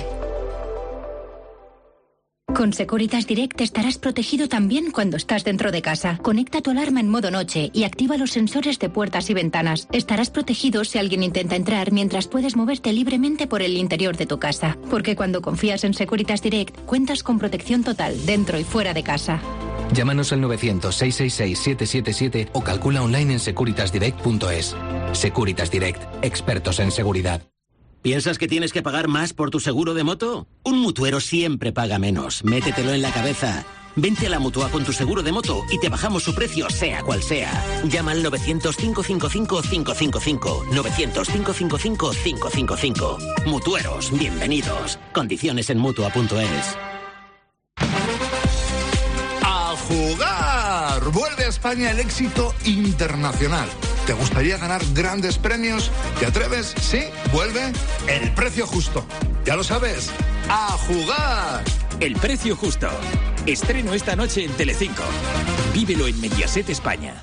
Con Securitas Direct estarás protegido también cuando estás dentro de casa. Conecta tu alarma en modo noche y activa los sensores de puertas y ventanas. Estarás protegido si alguien intenta entrar mientras puedes moverte libremente por el interior de tu casa. Porque cuando confías en Securitas Direct, cuentas con protección total dentro y fuera de casa. Llámanos al 900-666-777 o calcula online en securitasdirect.es. Securitas Direct, expertos en seguridad. ¿Piensas que tienes que pagar más por tu seguro de moto? Un mutuero siempre paga menos. Métetelo en la cabeza. Vente a la Mutua con tu seguro de moto y te bajamos su precio, sea cual sea. Llama al 900-555-555. 900-555-555. Mutueros, bienvenidos. Condiciones en Mutua.es. ¡A jugar! Vuelve a España el éxito internacional. ¿Te gustaría ganar grandes premios? ¿Te atreves? Sí, vuelve El Precio Justo. Ya lo sabes, ¡a jugar! El Precio Justo. Estreno esta noche en Telecinco. Vívelo en Mediaset España.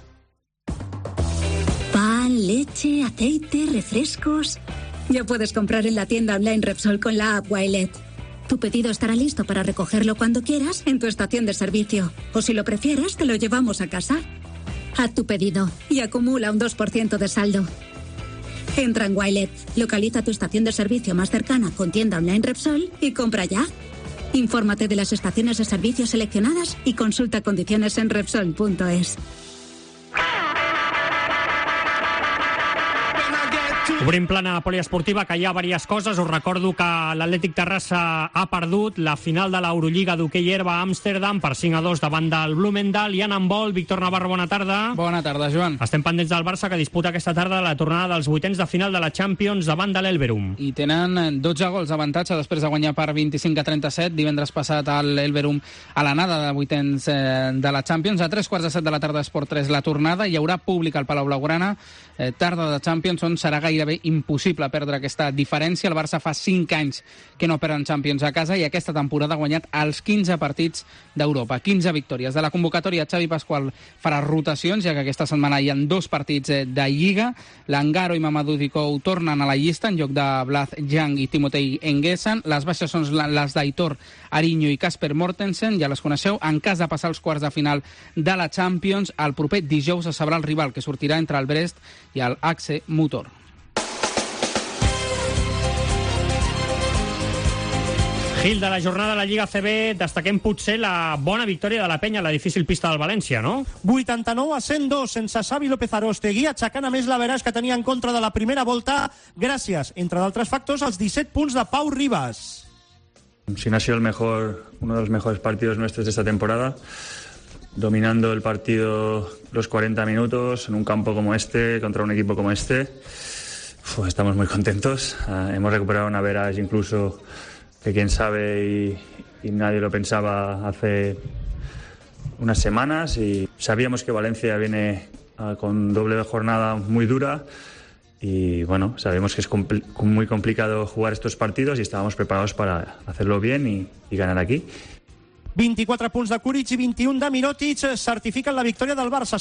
Pan, leche, aceite, refrescos. Ya puedes comprar en la tienda online Repsol con la app Wilet. Tu pedido estará listo para recogerlo cuando quieras en tu estación de servicio. O si lo prefieres, te lo llevamos a casa. Haz tu pedido y acumula un 2% de saldo. Entra en Wilet, localiza tu estación de servicio más cercana con tienda online Repsol y compra ya. Infórmate de las estaciones de servicio seleccionadas y consulta condiciones en Repsol.es. Obrim plana poliesportiva, que hi ha diverses coses. Us recordo que l'Atlètic Terrassa ha perdut la final de l'Eurolliga d'hoquei herba a Amsterdam per 5-2 davant del Bloomendal. I en handbol, Víctor Navarro, bona tarda. Bona tarda, Joan. Estem pendents del Barça, que disputa aquesta tarda la tornada dels vuitens de final de la Champions davant de l'Elverum. I tenen 12 gols d'avantatge després de guanyar per 25-37. Divendres passat a l'Elverum a l'anada de vuitens de la Champions. A 3:15 de la tarda, Esport 3, la tornada. Hi haurà públic al Palau Blaugrana. Tarda de Champions, on serà gairebé gairebé impossible perdre aquesta diferència. El Barça fa 5 anys que no perd en Champions a casa i aquesta temporada ha guanyat els 15 partits d'Europa, 15 victòries. De la convocatòria, Xavi Pasqual farà rotacions, ja que aquesta setmana hi ha 2 partits de Lliga. Langaro i Mamadou Dicou tornen a la llista en lloc de Blaz Jang i Timotei Enguesan. Les baixes són les d'Aitor Ariño i Kasper Mortensen, ja les coneixeu. En cas de passar als quarts de final de la Champions, el proper dijous es sabrà el rival, que sortirà entre el Brest i el Axe Motor. Gil, de la jornada de la Lliga CB destaquem potser la bona victòria de la Penya a la difícil pista del València, no? 89-102, sense Xavi López Arostegui, aixecant a més l'averaix que tenia en contra de la primera volta, gràcies, entre d'altres factors, als 17 punts de Pau Ribas. Si no ha sido uno de los mejores partidos nuestros de esta temporada, dominando el partido los 40 minutos en un campo como este, contra un equipo como este, estamos muy contentos. Hemos recuperado un average incluso que quién sabe y nadie lo pensaba hace unas semanas, y sabíamos que Valencia viene con doble jornada muy dura y bueno, sabemos que es muy complicado jugar estos partidos y estábamos preparados para hacerlo bien y ganar aquí. 24 punts de Kuric i 21 de Mirotic certifiquen la victòria del Barça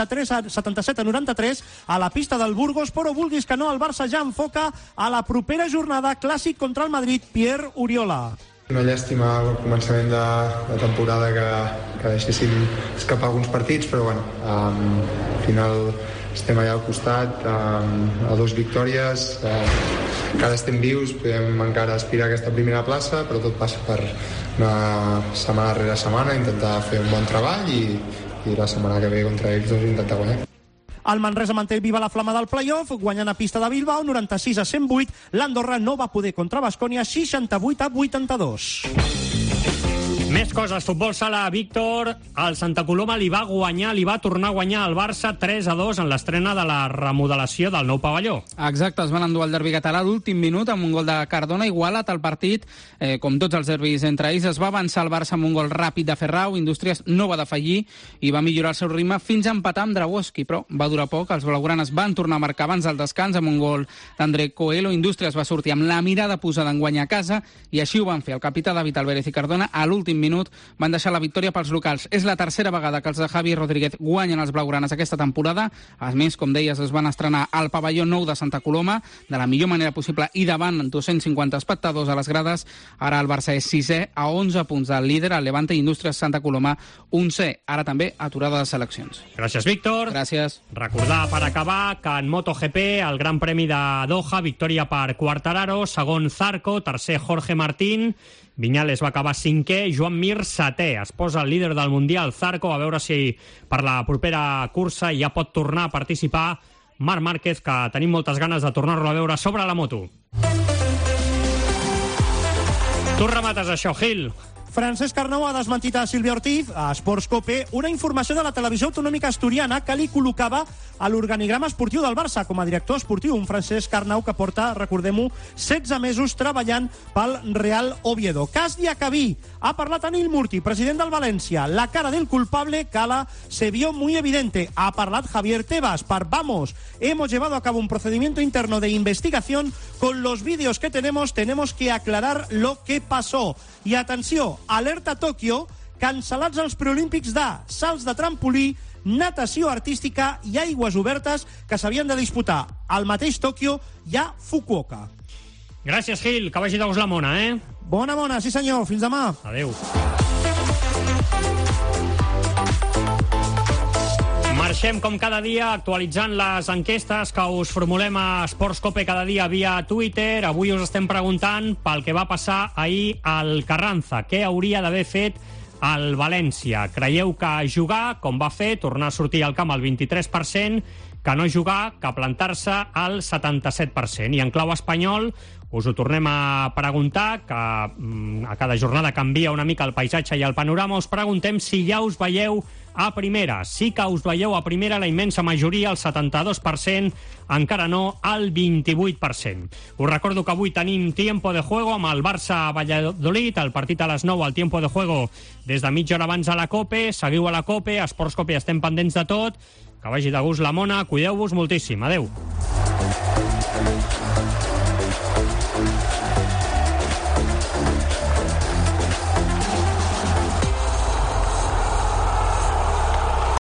77-93 a la pista del Burgos, però vulguis que no, el Barça ja enfoca a la propera jornada clàssic contra el Madrid. Pierre Oriola. Una llàstima al començament de temporada que deixéssim escapar alguns partits, però bueno, al final estem allà al costat, a 2 victòries, encara estem vius, podem encara aspirar a aquesta primera plaça, però tot passa per una setmana rere setmana, intentar fer un bon treball i la setmana que ve contra ells doncs, intentar guanyar. El Manresa manté viva la flama del play-off, guanyant a pista de Bilbao 96-108. L'Andorra no va poder contra Baskonia 68-82. Més coses, futbol sala, Víctor. El Santa Coloma li va tornar a guanyar al Barça 3-2 en l'estrena de la remodelació del nou pavelló. Exacte, es van endur el derbi català a l'últim minut amb un gol de Cardona, igualat al partit, com tots els derbis entre ells. Es va avançar el Barça amb un gol ràpid de Ferrau, Indústries no va defallir i va millorar el seu ritme fins a empatar amb Drawoski, però va durar poc. Els blaugranes van tornar a marcar abans del descans amb un gol d'André Coelho. Indústries va sortir amb la mirada posada en guanyar a casa i així ho van fer el capità David Albérez i Cardona. A l'últim minut van deixar la victòria pels locals. És la tercera vegada que els de Javi Rodríguez guanyen els blaugranes aquesta temporada. A més, com deies, es van estrenar al pavelló nou de Santa Coloma de la millor manera possible i davant 250 espectadors a les grades. Ara el Barça és 6è a 11 punts del líder, el Levante i Indústries Santa Coloma 11è. Ara també aturada de seleccions. Gràcies, Víctor. Gràcies. Recordar per acabar que en MotoGP el Gran Premi de Doha, victòria per Quartararo, segon Zarco, tercer Jorge Martín, Viñales va acabar 5è, Joan Mir 7è. Es posa el líder del Mundial, Zarco, a veure si per la propera cursa ja pot tornar a participar Marc Márquez, que tenim moltes ganes de tornar-lo a veure sobre la moto. Tu remates això, Gil. Francesc Arnau ha desmentit a Sílvia Ortiz, a Esports Cope, una informació de la televisió autonòmica asturiana que li col·locava a l'organigrama esportiu del Barça com a director esportiu. Un Francesc Arnau que porta, recordem-ho, 16 mesos treballant pel Real Oviedo. Cas Diacabí. Ha parlat Anil Murti, president del València. La cara del culpable, Cala, se vio muy evidente. Ha parlat Javier Tebas. Vamos, hemos llevado a cabo un procedimiento interno de investigación. Con los vídeos que tenemos que aclarar lo que pasó. I atenció, alerta Tòquio, cancel·lats els preolímpics de salts de trampolí, natació artística i aigües obertes que s'havien de disputar al mateix Tòquio i a Fukuoka. Gràcies, Gil. Que vagi de gust la mona, eh? Bona mona, sí senyor. Fins demà. Adéu. Marxem com cada dia actualitzant les enquestes que us formulem a Esports Cope cada dia via Twitter. Avui us estem preguntant pel que va passar ahir al Carranza. Què hauria d'haver fet el València? Creieu que jugar, com va fer, tornar a sortir al camp al 23%, que no jugar, que plantar-se al 77%. I en clau espanyol us ho tornem a preguntar, que a cada jornada canvia una mica el paisatge i el panorama. Us preguntem si ja us veieu a primera. Sí que us veieu a primera, la immensa majoria, el 72%, encara no, el 28%. Us recordo que avui tenim Tiempo de Juego amb el Barça-Valladolid, el partit a les 9, el Tiempo de Juego des de mitja hora abans a la COPE. Seguiu a la COPE, a Esports Cope estem pendents de tot. Que vagi de gust la mona, cuideu-vos moltíssim. Adeu.